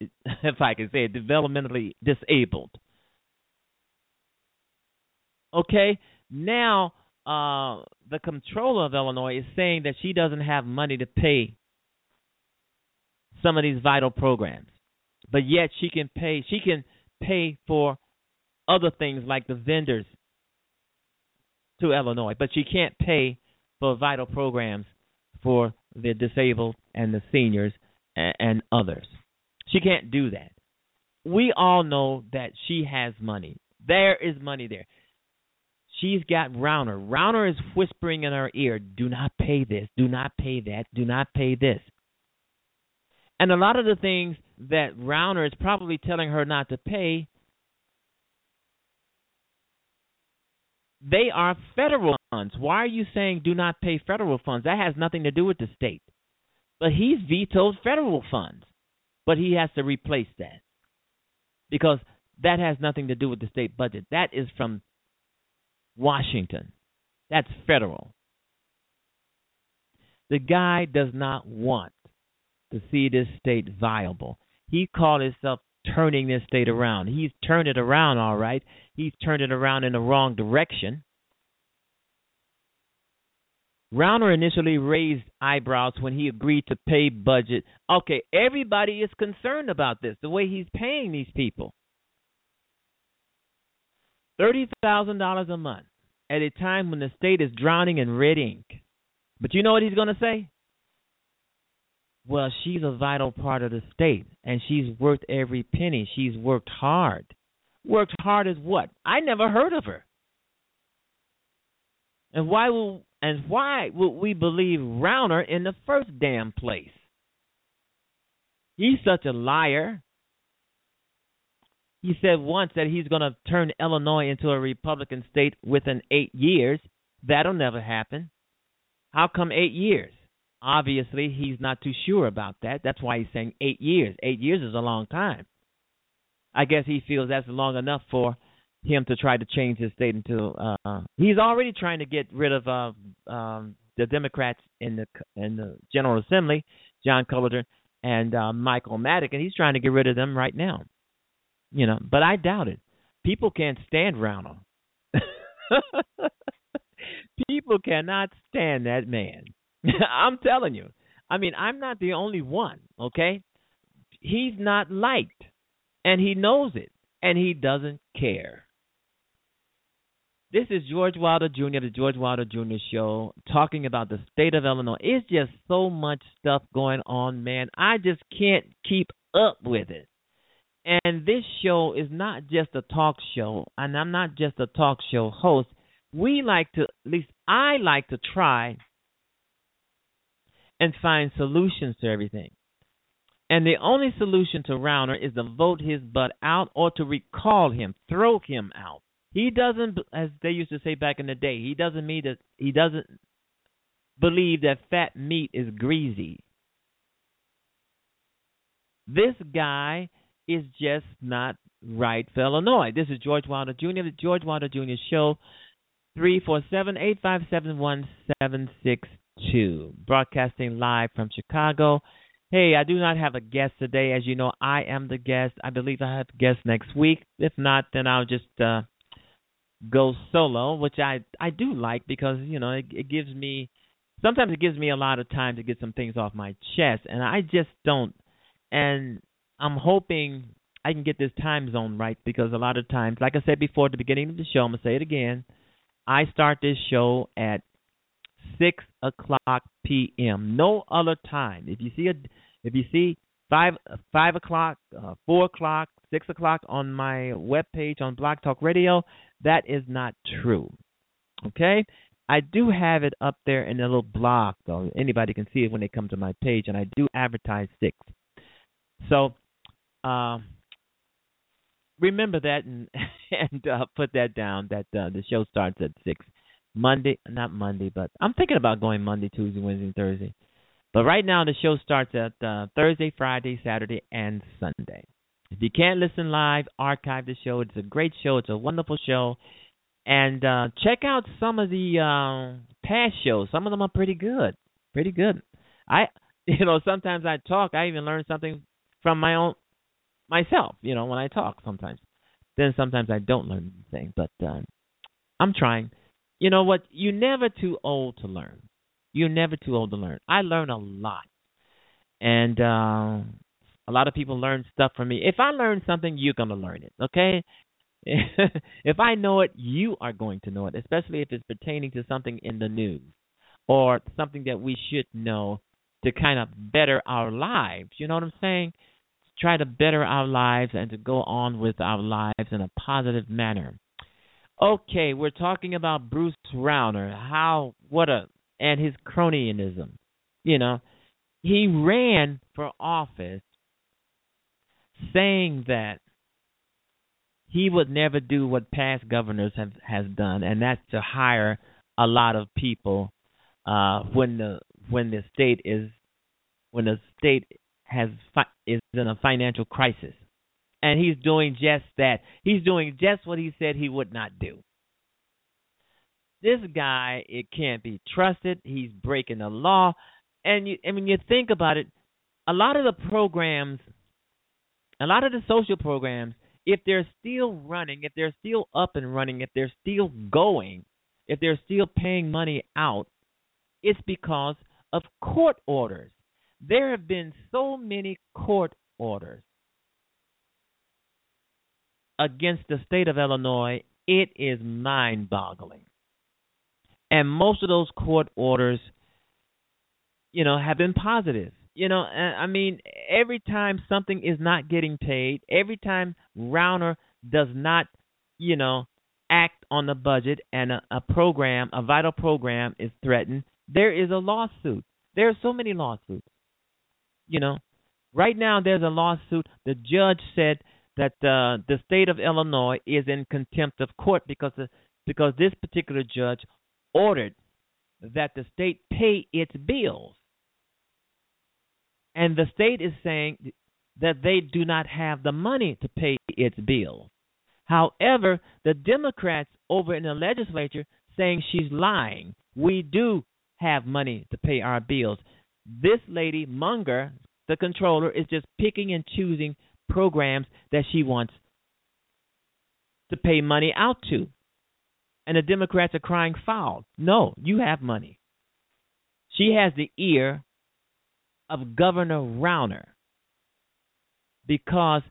Speaker 1: disabled. Okay, now the comptroller of Illinois is saying that she doesn't have money to pay some of these vital programs, but yet she can pay for other things like the vendors to Illinois, but she can't pay for vital programs for the disabled and the seniors and others. She can't do that. We all know that she has money. There is money there. She's got Rauner. Rauner is whispering in her ear, do not pay this, do not pay that, do not pay this. And a lot of the things that Rauner is probably telling her not to pay, they are federal funds. Why are you saying do not pay federal funds? That has nothing to do with the state. But he's vetoed federal funds. But he has to replace that because that has nothing to do with the state budget. That is from Washington. That's federal. The guy does not want to see this state viable. He called himself turning this state around. He's turned it around, all right. He's turned it around in the wrong direction. Rauner initially raised eyebrows when he agreed to pay budget. Okay, everybody is concerned about this, the way he's paying these people. $30,000 a month at a time when the state is drowning in red ink. But you know what he's going to say? Well, she's a vital part of the state, and she's worth every penny. She's worked hard. Worked hard as what? I never heard of her. And why would we believe Rauner in the first damn place? He's such a liar. He said once that he's going to turn Illinois into a Republican state within 8 years. That'll never happen. How come 8 years? Obviously, he's not too sure about that. That's why he's saying 8 years. 8 years is a long time. I guess he feels that's long enough for him to try to change his state into. He's already trying to get rid of the Democrats in the General Assembly, John Cullerton and Michael Maddock, and he's trying to get rid of them right now. You know, but I doubt it. People can't stand Rauner. People cannot stand that man. I'm telling you. I mean, I'm not the only one, okay? He's not liked, and he knows it, and he doesn't care. This is George Wilder Jr., the George Wilder Jr. Show, talking about the state of Illinois. It's just so much stuff going on, man. I just can't keep up with it. And this show is not just a talk show, and I'm not just a talk show host. We like to, at least I like to try and find solutions to everything. And the only solution to Rauner is to vote his butt out or to recall him, throw him out. He doesn't, as they used to say back in the day, he doesn't believe that fat meat is greasy. This guy is just not right for Illinois. This is George Wilder Jr., the George Wilder Jr. Show, 347-857-1762, broadcasting live from Chicago. Hey, I do not have a guest today. As you know, I am the guest. I believe I have a guest next week. If not, then I'll just go solo, which I do like because, you know, it gives me, sometimes it gives me a lot of time to get some things off my chest, and I just don't. And I'm hoping I can get this time zone right because a lot of times, like I said before at the beginning of the show, I'm going to say it again, I start this show at 6 o'clock p.m. No other time. If you see 5 o'clock, 4 o'clock, 6 o'clock on my webpage on Blog Talk Radio, that is not true. Okay? I do have it up there in a little blog, though. Anybody can see it when they come to my page, and I do advertise 6. So remember that and put that down, that the show starts at 6. Not Monday, but I'm thinking about going Monday, Tuesday, Wednesday, and Thursday. But right now the show starts at Thursday, Friday, Saturday, and Sunday. If you can't listen live, archive the show. It's a great show. It's a wonderful show. And check out some of the past shows. Some of them are pretty good. Pretty good. Sometimes I talk, I even learn something from myself, when I talk sometimes. Then sometimes I don't learn anything, but I'm trying. You know what? You're never too old to learn. You're never too old to learn. I learn a lot. And a lot of people learn stuff from me. If I learn something, you're going to learn it, okay? If I know it, you are going to know it, especially if it's pertaining to something in the news or something that we should know to kind of better our lives. You know what I'm saying? Try to better our lives and to go on with our lives in a positive manner. Okay, we're talking about Bruce Rauner. And his cronyism. You know, he ran for office saying that he would never do what past governors has done, and that's to hire a lot of people when the state is in a financial crisis. And he's doing just that. He's doing just what he said he would not do. This guy, it can't be trusted. He's breaking the law. And when you think about it, a lot of the social programs, if they're still running, if they're still up and running, if they're still going, if they're still paying money out, it's because of court orders. There have been so many court orders against the state of Illinois, it is mind-boggling. And most of those court orders, have been positive. I mean, every time something is not getting paid, every time Rauner does not, act on the budget and a vital program is threatened, there is a lawsuit. There are so many lawsuits. Right now there's a lawsuit. The judge said that the state of Illinois is in contempt of court because this particular judge ordered that the state pay its bills. And the state is saying that they do not have the money to pay its bills. However, the Democrats over in the legislature saying she's lying. We do have money to pay our bills. This lady, Munger, the controller, is just picking and choosing programs that she wants to pay money out to. And the Democrats are crying foul. No, you have money. She has the ear of Governor Rauner because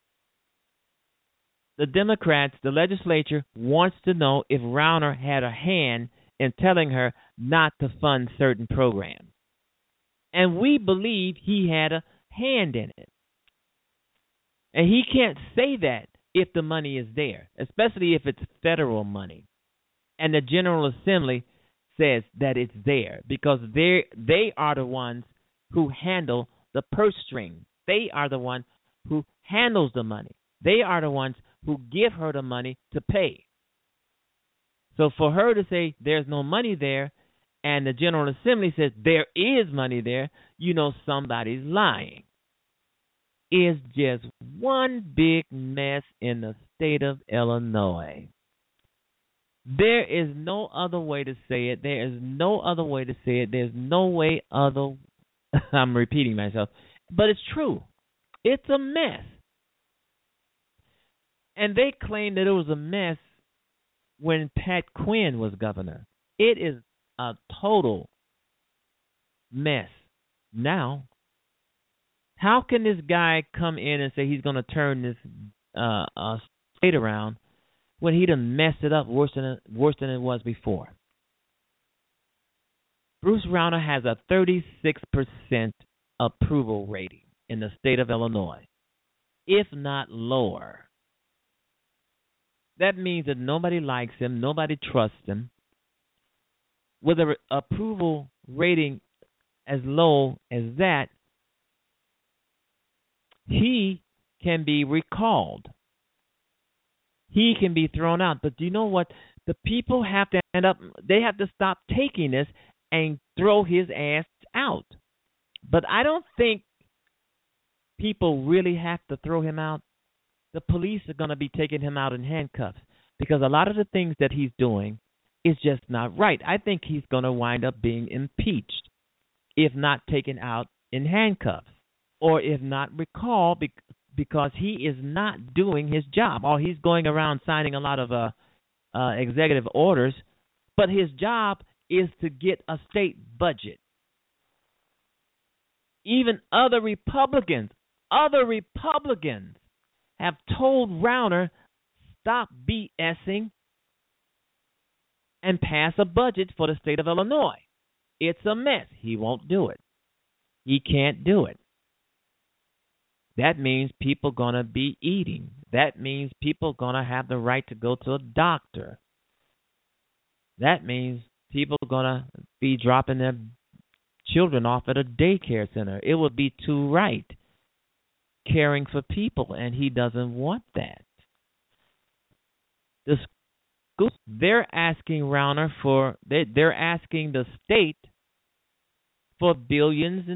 Speaker 1: the Democrats, the legislature, wants to know if Rauner had a hand in telling her not to fund certain programs. And we believe he had a hand in it. And he can't say that if the money is there, especially if it's federal money. And the General Assembly says that it's there because they are the ones who handle the purse string. They are the one who handles the money. They are the ones who give her the money to pay. So for her to say there's no money there and the General Assembly says there is money there, somebody's lying. It's just one big mess in the state of Illinois. There is no other way to say it. There is no other way to say it. There's no way other. I'm repeating myself, but it's true. It's a mess. And they claim that it was a mess when Pat Quinn was governor. It is a total mess now. How can this guy come in and say he's going to turn this state around when he done messed it up worse than it was before? Bruce Rauner has a 36% approval rating in the state of Illinois, if not lower. That means that nobody likes him, nobody trusts him. With an approval rating as low as that, he can be recalled. He can be thrown out. But do you know what? The people have to they have to stop taking this and throw his ass out. But I don't think people really have to throw him out. The police are going to be taking him out in handcuffs because a lot of the things that he's doing is just not right. I think he's going to wind up being impeached, if not taken out in handcuffs, or if not recalled because he is not doing his job. Or he's going around signing a lot of executive orders, but his job is to get a state budget. Even other Republicans have told Rauner, stop BSing and pass a budget for the state of Illinois. It's a mess. He won't do it. He can't do it. That means people going to be eating. That means people are going to have the right to go to a doctor. That means people are going to be dropping their children off at a daycare center. It would be too right, caring for people, and he doesn't want that. The schools, they're asking Rauner for, they're asking the state for millions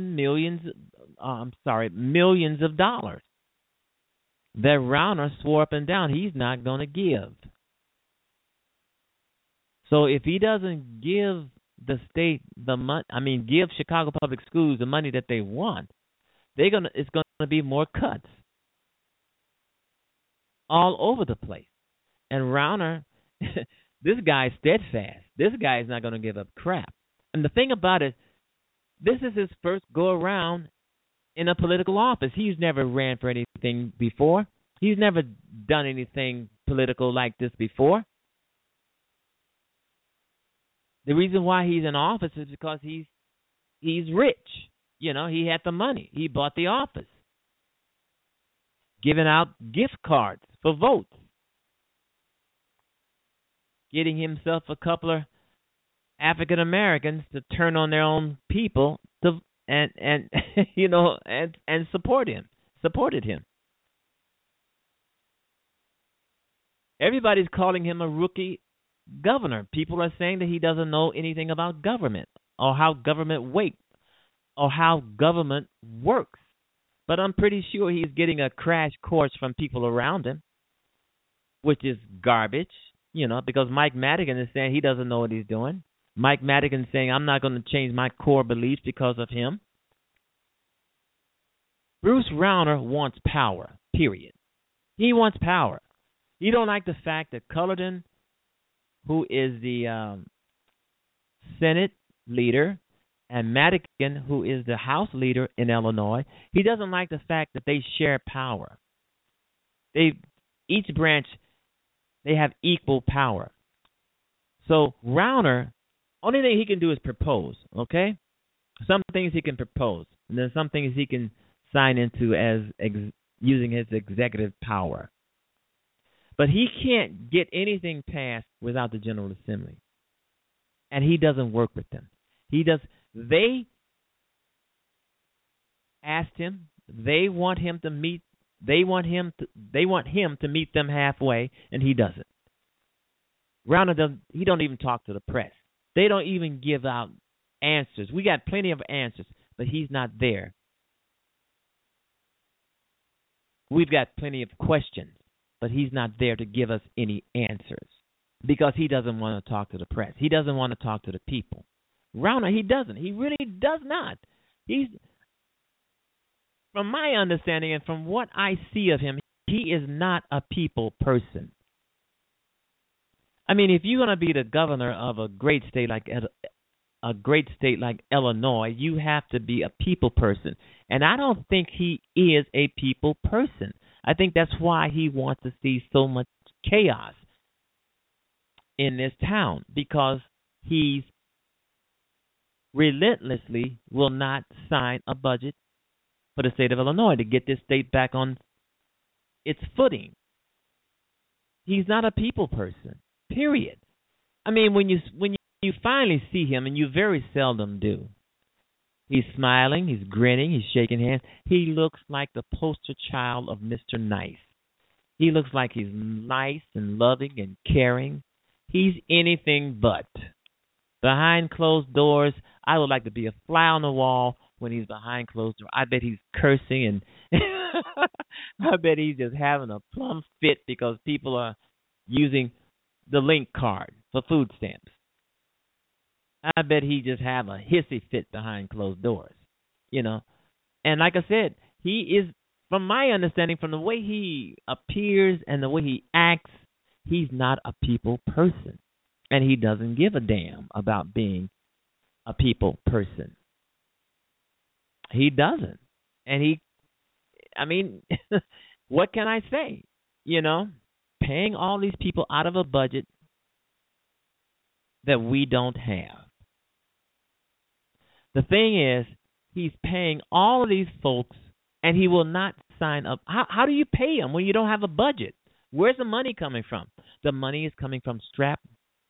Speaker 1: of dollars that Rauner swore up and down he's not going to give. So if he doesn't give the state the money, give Chicago Public Schools the money that they want, it's going to be more cuts all over the place. And Rauner, this guy's steadfast. This guy is not going to give up crap. And the thing about it, this is his first go around in a political office. He's never ran for anything before. He's never done anything political like this before. The reason why he's in office is because he's rich. You know, he had the money. He bought the office. Giving out gift cards for votes. Getting himself a couple of African Americans to turn on their own people and supported him. Everybody's calling him a rookie governor. People are saying that he doesn't know anything about government or how government works. But I'm pretty sure he's getting a crash course from people around him, which is garbage, because Mike Madigan is saying he doesn't know what he's doing. Mike Madigan is saying, I'm not going to change my core beliefs because of him. Bruce Rauner wants power, period. He wants power. He don't like the fact that Cullerton, who is the Senate leader, and Madigan, who is the House leader in Illinois, he doesn't like the fact that they share power. Each branch, they have equal power. So Rauner, only thing he can do is propose, okay? Some things he can propose, and then some things he can sign into as using his executive power. But he can't get anything passed without the General Assembly. And he doesn't work with them. They asked him, they want him to meet them halfway, and he doesn't. Rauner he don't even talk to the press. They don't even give out answers. We got plenty of answers, but he's not there. We've got plenty of questions, but he's not there to give us any answers because he doesn't want to talk to the press. He doesn't want to talk to the people. Rauner, he doesn't. He really does not. From my understanding and from what I see of him, he is not a people person. I mean, if you're going to be the governor of a great state like Illinois, you have to be a people person. And I don't think he is a people person. I think that's why he wants to see so much chaos in this town, because he's relentlessly will not sign a budget for the state of Illinois to get this state back on its footing. He's not a people person, period. I mean, when you finally see him, and you very seldom do, he's smiling, he's grinning, he's shaking hands. He looks like the poster child of Mr. Nice. He looks like he's nice and loving and caring. He's anything but. Behind closed doors, I would like to be a fly on the wall when he's behind closed doors. I bet he's cursing, and I bet he's just having a plum fit because people are using the link card for food stamps. I bet he just have a hissy fit behind closed doors, And like I said, he is, from my understanding, from the way he appears and the way he acts, he's not a people person. And he doesn't give a damn about being a people person. He doesn't. And what can I say? Paying all these people out of a budget that we don't have. The thing is, he's paying all of these folks, and he will not sign up. How do you pay them when you don't have a budget? Where's the money coming from? The money is coming from strapped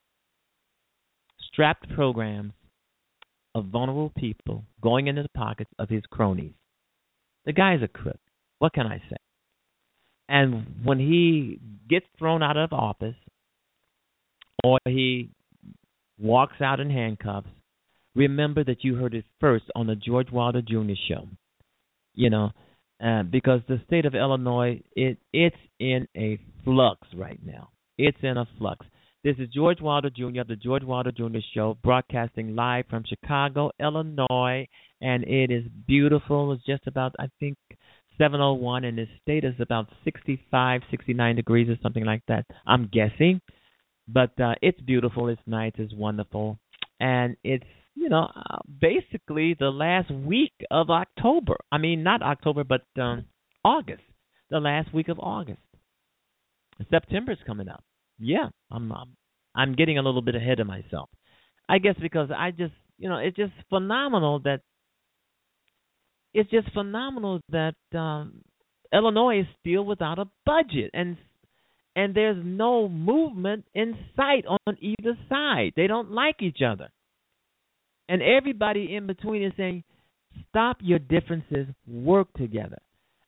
Speaker 1: programs of vulnerable people going into the pockets of his cronies. The guy's a crook. What can I say? And when he gets thrown out of office or he walks out in handcuffs, remember that you heard it first on the George Wilder Jr. show. Because the state of Illinois, it's in a flux right now. It's in a flux. This is George Wilder Jr. of the George Wilder Jr. Show, broadcasting live from Chicago, Illinois, and it is beautiful. It's just about, I think, 7:01, and the state is about 65, 69 degrees or something like that, I'm guessing. But it's beautiful, it's nice, it's wonderful, and it's, basically the last week of October. I mean, not October, but August, the last week of August. September's coming up. Yeah, I'm getting a little bit ahead of myself. I guess because I just, it's just phenomenal that Illinois is still without a budget, and there's no movement in sight on either side. They don't like each other. And everybody in between is saying, stop your differences, work together.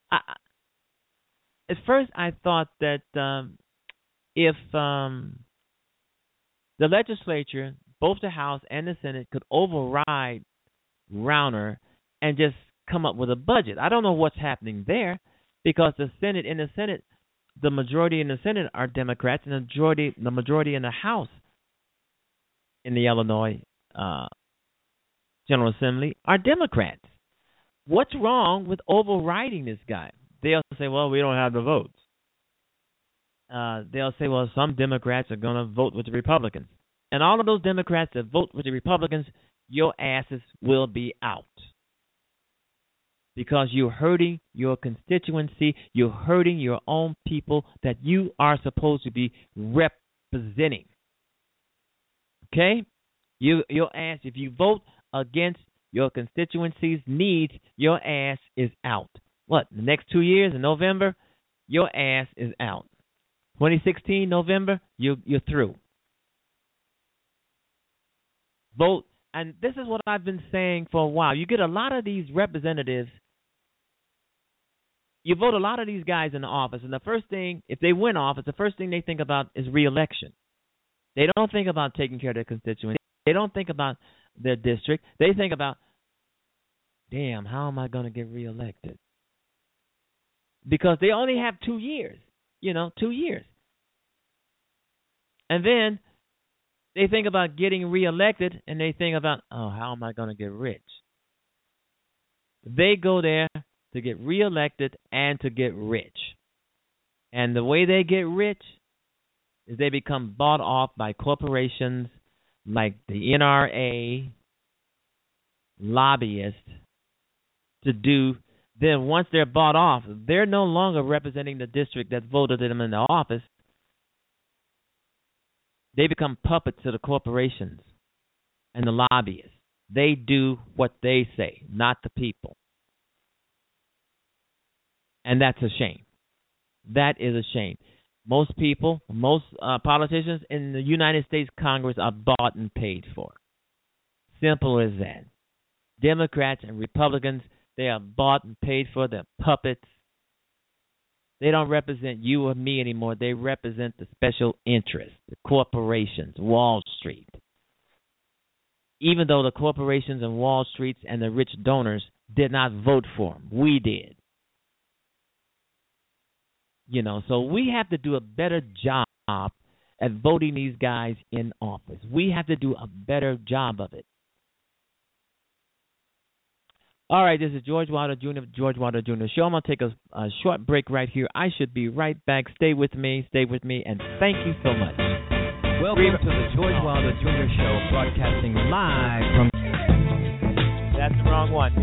Speaker 1: At first I thought that if the legislature, both the House and the Senate, could override Rauner and just come up with a budget. I don't know what's happening there, because the majority in the Senate are Democrats, and the majority in the House in the Illinois General Assembly are Democrats. What's wrong with overriding this guy? They'll say, well, we don't have the votes. They'll say, well, some Democrats are going to vote with the Republicans. And all of those Democrats that vote with the Republicans, your asses will be out. Because you're hurting your constituency, you're hurting your own people that you are supposed to be representing. Okay? Your ass, if you vote against your constituency's needs, your ass is out. What, the next 2 years in November, your ass is out. 2016, November, you're through. Vote, and this is what I've been saying for a while. You get a lot of these representatives, you vote a lot of these guys in the office, and the first thing, if they win office, the first thing they think about is re-election. They don't think about taking care of their constituency. They don't think about their district. They think about, damn, how am I going to get reelected? Because they only have 2 years, 2 years. And then they think about getting reelected, and they think about, oh, how am I going to get rich? They go there to get reelected and to get rich. And the way they get rich is they become bought off by corporations like the NRA, lobbyists, to do. Then once they're bought off, they're no longer representing the district that voted them in the office. They become puppets to the corporations and the lobbyists. They do what they say, not the people. And that's a shame. That is a shame. Most people, most politicians in the United States Congress are bought and paid for. Simple as that. Democrats and Republicans, they are bought and paid for. They're puppets. They don't represent you or me anymore. They represent the special interests, the corporations, Wall Street. Even though the corporations and Wall Streets and the rich donors did not vote for them, we did. So we have to do a better job at voting these guys in office. We have to do a better job of it. All right, this is George Wilder Jr. of George Wilder Jr. Show. I'm going to take a short break right here. I should be right back. Stay with me, and thank you so much.
Speaker 2: Welcome to the George Wilder Jr. Show, broadcasting live from...
Speaker 1: That's the wrong one.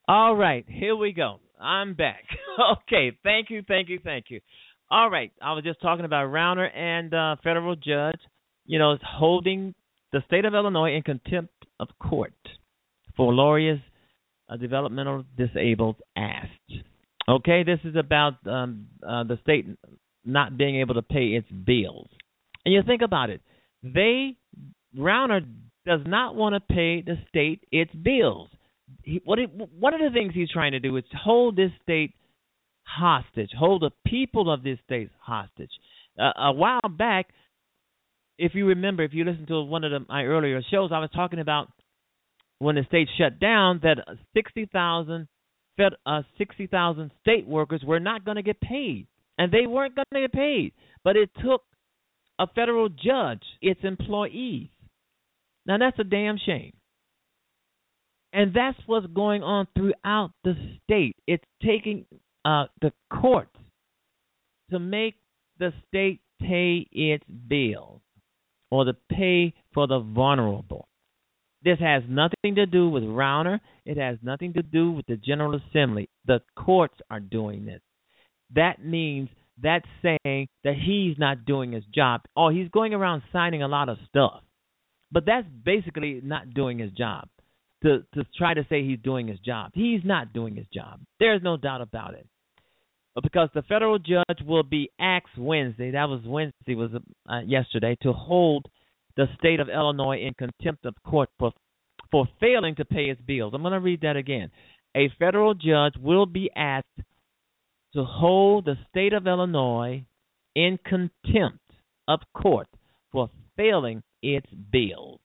Speaker 1: All right, here we go. I'm back. Okay, thank you. All right, I was just talking about Rauner and federal judge, is holding the state of Illinois in contempt of court for Lauria's Developmental Disabled Act. Okay, this is about the state not being able to pay its bills. And you think about it. Rauner does not want to pay the state its bills. One of the things he's trying to do is hold this state hostage, hold the people of this state hostage. A while back, if you remember, if you listened to one of my earlier shows, I was talking about when the state shut down that 60,000 state workers were not going to get paid, and they weren't going to get paid. But it took a federal judge, its employees. Now, that's a damn shame. And that's what's going on throughout the state. It's taking the courts to make the state pay its bills or to pay for the vulnerable. This has nothing to do with Rauner. It has nothing to do with the General Assembly. The courts are doing this. That means that's saying that he's not doing his job. Oh, he's going around signing a lot of stuff. But that's basically not doing his job. To try to say he's doing his job. He's not doing his job. There's no doubt about it. But because the federal judge will be asked Wednesday, yesterday, to hold the state of Illinois in contempt of court for failing to pay its bills. I'm going to read that again. A federal judge will be asked to hold the state of Illinois in contempt of court for failing its bills.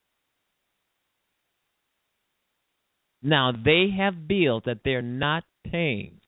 Speaker 1: Now, they have bills that they're not paying.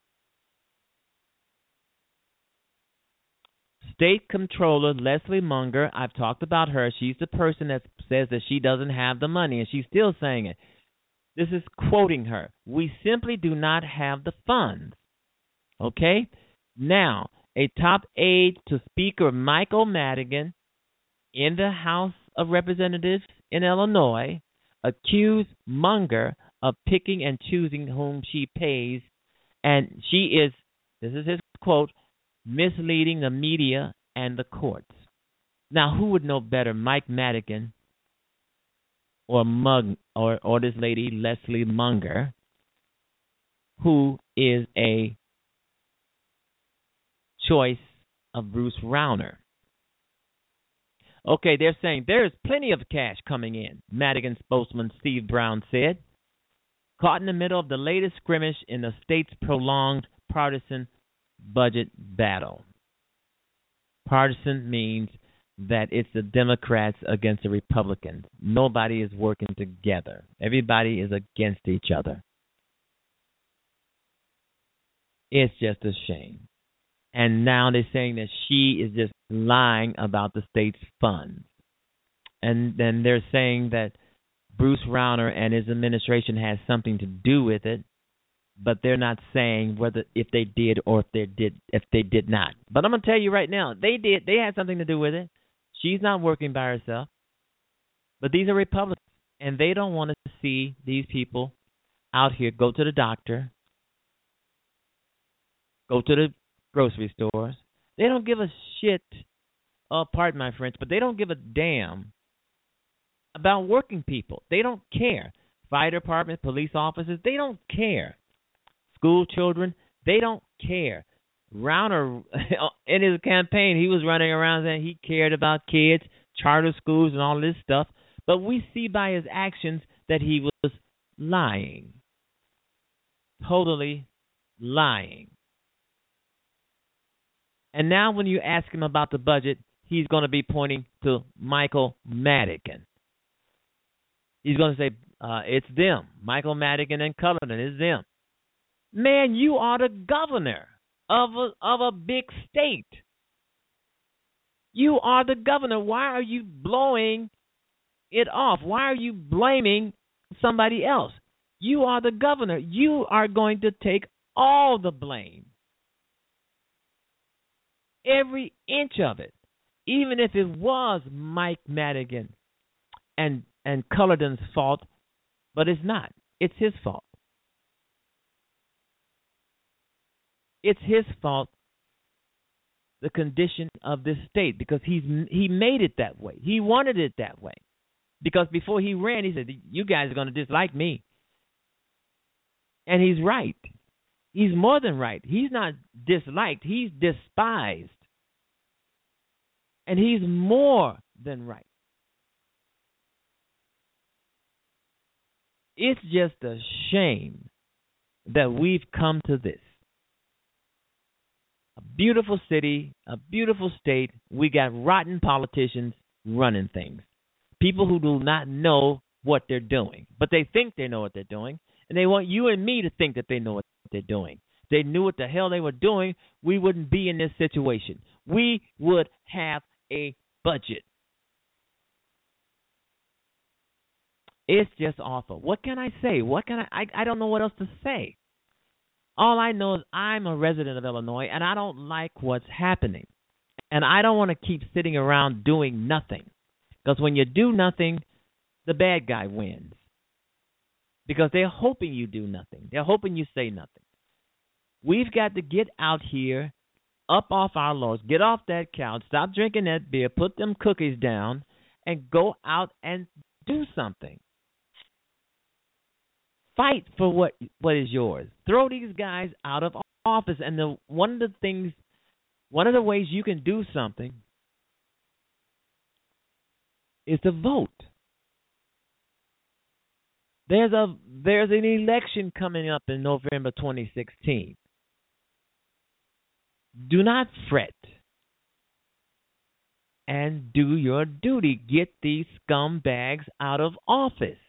Speaker 1: State Comptroller Leslie Munger, I've talked about her. She's the person that says that she doesn't have the money, and she's still saying it. This is quoting her. We simply do not have the funds. Okay? Now, a top aide to Speaker Michael Madigan in the House of Representatives in Illinois accused Munger of picking and choosing whom she pays, and she is, this is his quote, misleading the media and the courts. Now, who would know better, Mike Madigan or this lady Leslie Munger, who is a choice of Bruce Rauner? Okay, they're saying there is plenty of cash coming in, Madigan spokesman Steve Brown said, caught in the middle of the latest skirmish in the state's prolonged partisan budget battle. Partisan means that it's the Democrats against the Republicans. Nobody is working together. Everybody is against each other. It's just a shame. And now they're saying that she is just lying about the state's funds. And then they're saying that Bruce Rauner and his administration has something to do with it, but they're not saying whether if they did or if they did not. But I'm going to tell you right now, they did. They had something to do with it. She's not working by herself. But these are Republicans, and they don't want to see these people out here go to the doctor, go to the grocery stores. They don't give a shit, pardon my French, but they don't give a damn about working people. They don't care. Fire department, police officers, they don't care. School children, they don't care. Rauner, in his campaign, he was running around saying he cared about kids, charter schools, and all this stuff. But we see by his actions that he was lying. Totally lying. And now when you ask him about the budget, he's going to be pointing to Michael Madigan. He's going to say, it's them. Michael Madigan and Cullinan, it's them. Man, you are the governor of a big state. You are the governor. Why are you blowing it off? Why are you blaming somebody else? You are the governor. You are going to take all the blame. Every inch of it. Even if it was Mike Madigan and Cullidan's fault, but it's not. It's his fault. it's his fault, the condition of this state, because he made it that way. He wanted it that way. Because before he ran, he said, you guys are going to dislike me. And he's right. He's more than right. He's not disliked. He's despised. And he's more than right. It's just a shame that we've come to this. A beautiful city, a beautiful state. We got rotten politicians running things. People who do not know what they're doing, but they think they know what they're doing, and they want you and me to think that they know what they're doing. If they knew what the hell they were doing, we wouldn't be in this situation. We would have a budget. It's just awful. What can I say? I don't know what else to say. All I know is I'm a resident of Illinois, and I don't like what's happening. And I don't want to keep sitting around doing nothing. Because when you do nothing, the bad guy wins. Because they're hoping you do nothing. They're hoping you say nothing. We've got to get out here, up off our laws, get off that couch, stop drinking that beer, put them cookies down, and go out and do something. Fight for what is yours. Throw these guys out of office. And one of the ways you can do something is to vote. There's an election coming up in November 2016. Do not fret and do your duty. Get these scumbags out of office.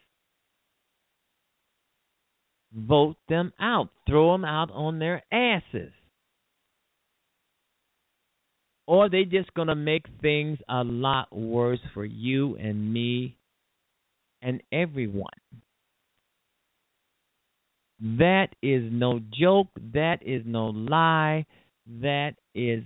Speaker 1: Vote them out. Throw them out on their asses. Or they're just going to make things a lot worse for you and me and everyone. That is no joke. That is no lie. That is,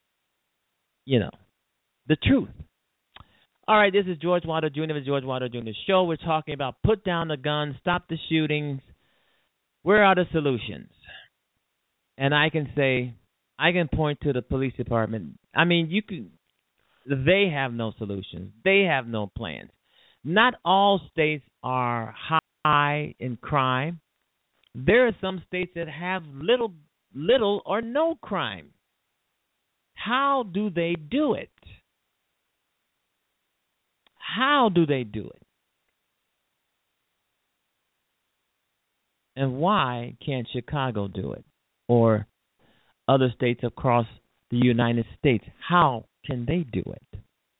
Speaker 1: the truth. All right, this is George Wilder Jr. The George Wilder Jr. Show. We're talking about put down the guns, stop the shootings. Where are the solutions? And I can point to the police department. I mean, they have no solutions. They have no plans. Not all states are high in crime. There are some states that have little or no crime. How do they do it? How do they do it? And why can't Chicago do it? Or other states across the United States? How can they do it?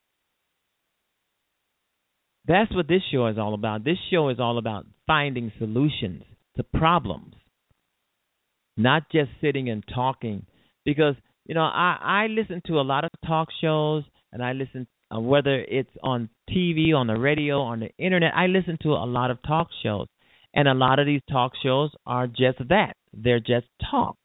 Speaker 1: That's what this show is all about. This show is all about finding solutions to problems, not just sitting and talking. Because, I listen to a lot of talk shows, and I listen, whether it's on TV, on the radio, on the internet, I listen to a lot of talk shows. And a lot of these talk shows are just that. They're just talk.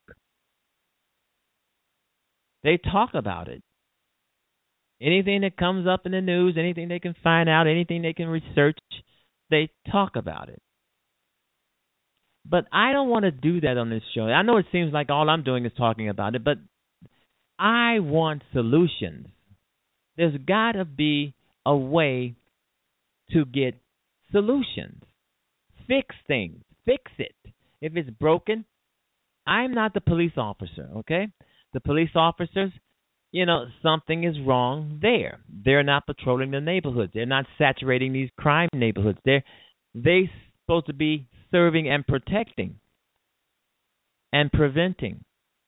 Speaker 1: They talk about it. Anything that comes up in the news, anything they can find out, anything they can research, they talk about it. But I don't want to do that on this show. I know it seems like all I'm doing is talking about it, but I want solutions. There's got to be a way to get solutions. Fix things. Fix it. If it's broken, I'm not the police officer, okay? The police officers, something is wrong there. They're not patrolling the neighborhoods. They're not saturating these crime neighborhoods. They're supposed to be serving and protecting and preventing.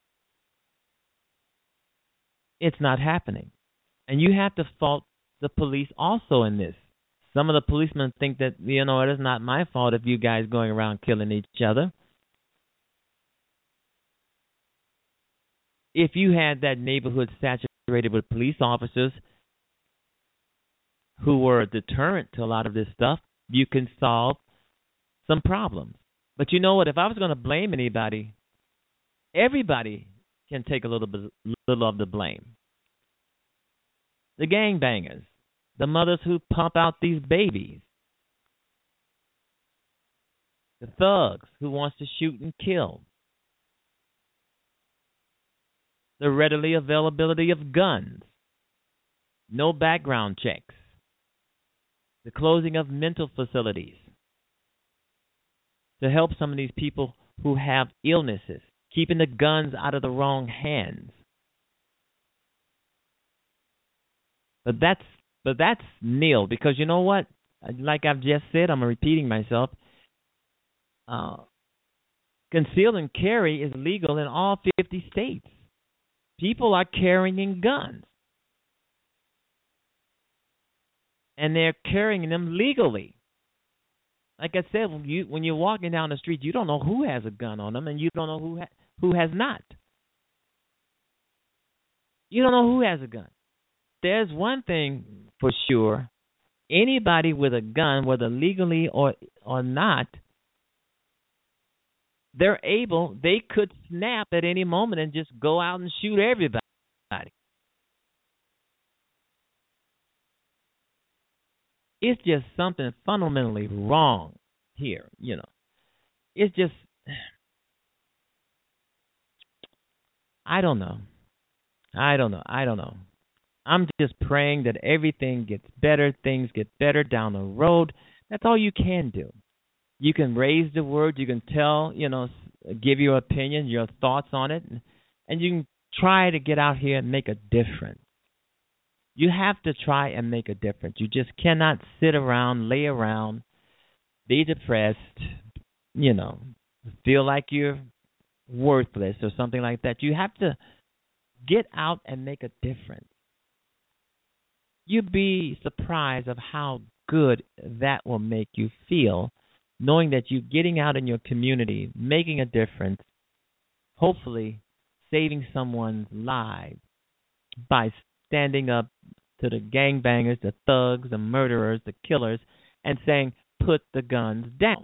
Speaker 1: It's not happening. And you have to fault the police also in this. Some of the policemen think that, it is not my fault if you guys going around killing each other. If you had that neighborhood saturated with police officers who were a deterrent to a lot of this stuff, you can solve some problems. But you know what? If I was going to blame anybody, everybody can take a little of the blame. The gangbangers. The mothers who pump out these babies. The thugs who wants to shoot and kill. the readily availability of guns, no background checks, the closing of mental facilities to help some of these people who have illnesses, keeping the guns out of the wrong hands. But that's nil, because you know what? Like I've just said, I'm repeating myself. Conceal and carry is legal in all 50 states. People are carrying guns, and they're carrying them legally. Like I said, when you're walking down the street, you don't know who has a gun on them, and you don't know who has not. You don't know who has a gun. There's one thing for sure: anybody with a gun, whether legally or not, they could snap at any moment and just go out and shoot everybody. It's just something fundamentally wrong here, you know. It's just, I don't know. I'm just praying that everything gets better, things get better down the road. That's all you can do. You can raise the word, you can tell, give your opinion, your thoughts on it, and you can try to get out here and make a difference. You have to try and make a difference. You just cannot sit around, lay around, be depressed, feel like you're worthless or something like that. You have to get out and make a difference. You'd be surprised of how good that will make you feel, knowing that you're getting out in your community, making a difference, hopefully saving someone's life by standing up to the gangbangers, the thugs, the murderers, the killers, and saying, put the guns down.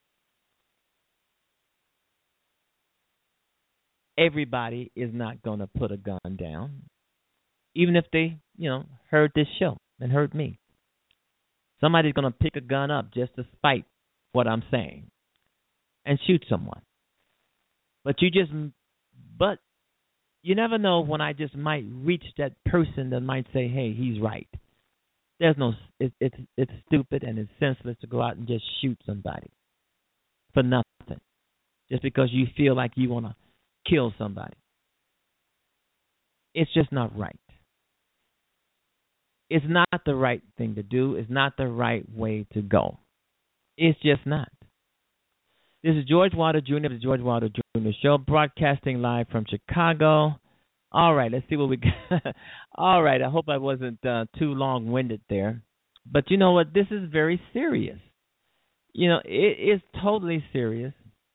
Speaker 1: Everybody is not going to put a gun down, even if they, heard this show and heard me. Somebody's going to pick a gun up just to spite what I'm saying and shoot someone. But you never know when I just might reach that person that might say, hey, he's right. It's stupid and it's senseless to go out and just shoot somebody for nothing, just because you feel like you want to kill somebody. It's just not right. It's not the right thing to do. It's not the right way to go. It's just not. This is George Wilder Jr. of the George Wilder Jr. Show, broadcasting live from Chicago. All right, let's see what we got. All right, I hope I wasn't too long-winded there. But you know what? This is very serious. It is totally serious.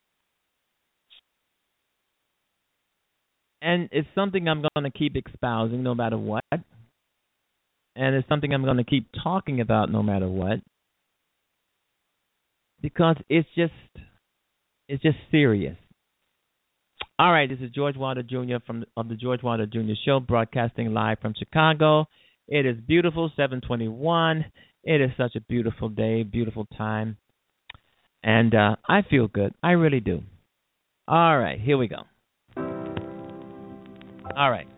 Speaker 1: And it's something I'm going to keep espousing no matter what. And it's something I'm going to keep talking about no matter what. Because it's just serious. All right, this is George Wilder Jr. of the George Wilder Jr. Show, broadcasting live from Chicago. It is beautiful, 7:21. It is such a beautiful day, beautiful time. And I feel good. I really do. All right, here we go. All right.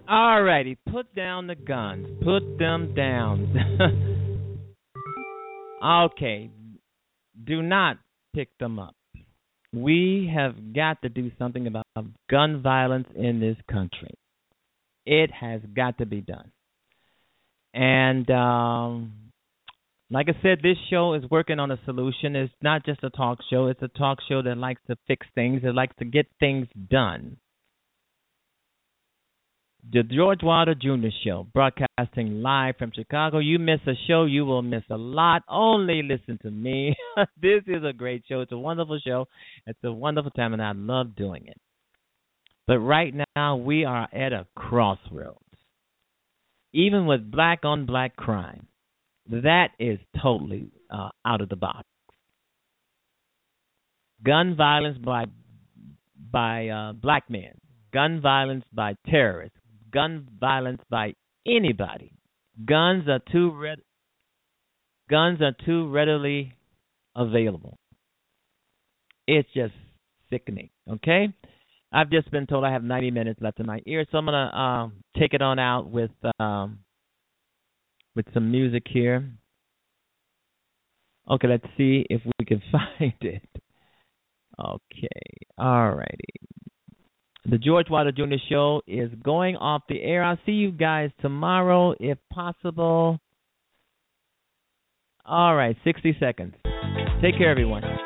Speaker 1: All righty, put down the guns. Put them down. Okay, do not pick them up. We have got to do something about gun violence in this country. It has got to be done. And like I said, this show is working on a solution. It's not just a talk show. It's a talk show that likes to fix things. It likes to get things done. The George Wilder Jr. Show, broadcasting live from Chicago. You miss a show, you will miss a lot. Only listen to me. This is a great show. It's a wonderful show. It's a wonderful time, and I love doing it. But right now, we are at a crossroads. Even with black-on-black crime, that is totally out of the box. Gun violence by black men. Gun violence by terrorists. Gun violence by anybody. Guns are too readily available. It's just sickening, okay? I've just been told I have 90 minutes left in my ear, so I'm going to take it on out with some music here. Okay, let's see if we can find it. Okay, all righty. The George Wilder Jr. Show is going off the air. I'll see you guys tomorrow, if possible. All right, 60 seconds. Take care, everyone.